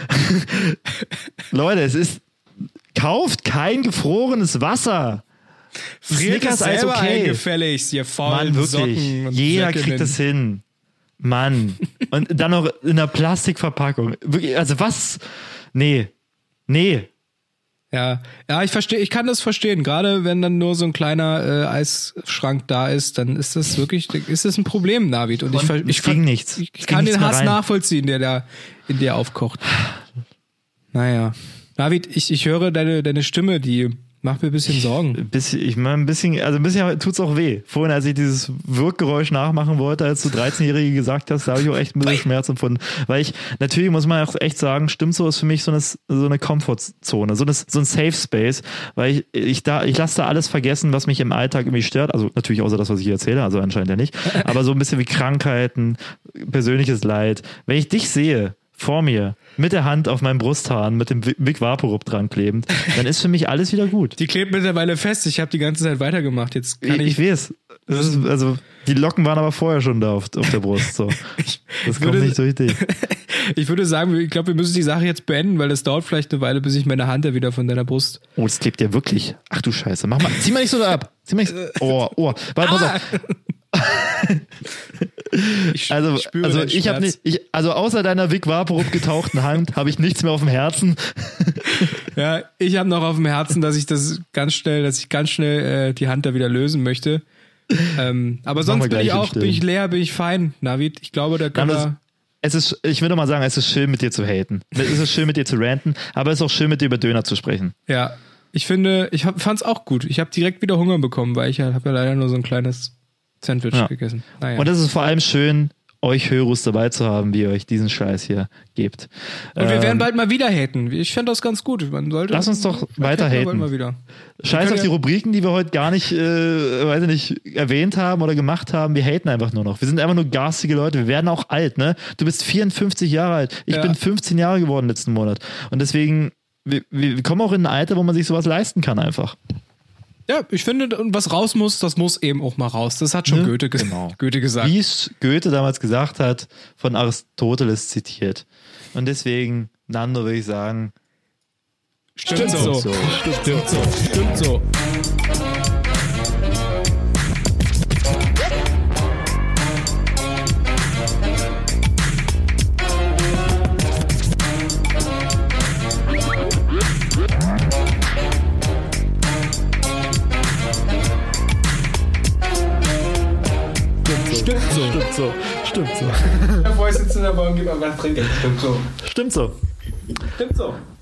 S1: Leute, kauft kein gefrorenes Wasser.
S3: Snickers Eis okay. Eingefälligst, ihr faulen Socken.
S1: Jeder kriegt das hin. Mann. Und dann noch in einer Plastikverpackung. Also was? Nee.
S3: Ja, ich verstehe, ich kann das verstehen. Gerade wenn dann nur so ein kleiner Eisschrank da ist, dann ist das ein Problem, Navid. Und ich kann den Hass nachvollziehen, der da in dir aufkocht. Naja. Navid, ich höre deine Stimme, die macht mir ein bisschen Sorgen.
S1: Ein bisschen tut's auch weh. Vorhin, als ich dieses Wirkgeräusch nachmachen wollte, als du 13-Jährige gesagt hast, da habe ich auch echt ein bisschen Schmerz empfunden. Weil natürlich muss man auch echt sagen, stimmt so, ist für mich so eine Komfortzone, so ein Safe Space, weil ich lasse da alles vergessen, was mich im Alltag irgendwie stört. Also natürlich außer das, was ich hier erzähle, also anscheinend ja nicht. Aber so ein bisschen wie Krankheiten, persönliches Leid. Wenn ich dich sehe, vor mir, mit der Hand auf meinem Brusthaaren, mit dem Big Vaporub dran klebend, dann ist für mich alles wieder gut.
S3: Die klebt mittlerweile fest, ich habe die ganze Zeit weitergemacht. Jetzt kann ich
S1: weiß. Also die Locken waren aber vorher schon da auf der Brust. So. Das kommt nicht durch dich.
S3: Ich würde sagen, ich glaube, wir müssen die Sache jetzt beenden, weil das dauert vielleicht eine Weile, bis ich meine Hand da wieder von deiner Brust...
S1: Oh, das klebt ja wirklich. Ach du Scheiße, mach mal, zieh mal nicht so da ab. Warte, pass auf. Also ich habe nicht, außer deiner Vic Vaporub getauchten Hand habe ich nichts mehr auf dem Herzen.
S3: Ja, ich habe noch auf dem Herzen, dass ich ganz schnell die Hand da wieder lösen möchte. Aber sonst bin ich leer, bin ich fein, Navid. Ich glaube, da können wir...
S1: Ich würde mal sagen, es ist schön, mit dir zu haten. Es ist schön, mit dir zu ranten, aber es ist auch schön, mit dir über Döner zu sprechen.
S3: Ja, ich fand's auch gut. Ich habe direkt wieder Hunger bekommen, weil ich habe ja leider nur so ein kleines Sandwich gegessen.
S1: Naja. Und es ist vor allem schön, euch Hörus dabei zu haben, wie ihr euch diesen Scheiß hier gebt.
S3: Und wir werden bald mal wieder haten. Ich fände das ganz gut.
S1: Lass uns doch weiter haten.
S3: Mal wieder.
S1: Scheiß auf die Rubriken, die wir heute gar nicht, erwähnt haben oder gemacht haben. Wir haten einfach nur noch. Wir sind einfach nur garstige Leute. Wir werden auch alt, ne? Du bist 54 Jahre alt. Ich bin 15 Jahre geworden letzten Monat. Und deswegen, wir kommen auch in ein Alter, wo man sich sowas leisten kann einfach.
S3: Ja, ich finde, was raus muss, das muss eben auch mal raus. Das hat schon Goethe gesagt.
S1: Wie es Goethe damals gesagt hat, von Aristoteles zitiert. Und deswegen, Nando, würde ich sagen,
S3: stimmt so.
S1: Stimmt so.
S3: Bevor ich sitze in der Bahn, gib mal was trinken. Stimmt so.
S1: Stimmt so.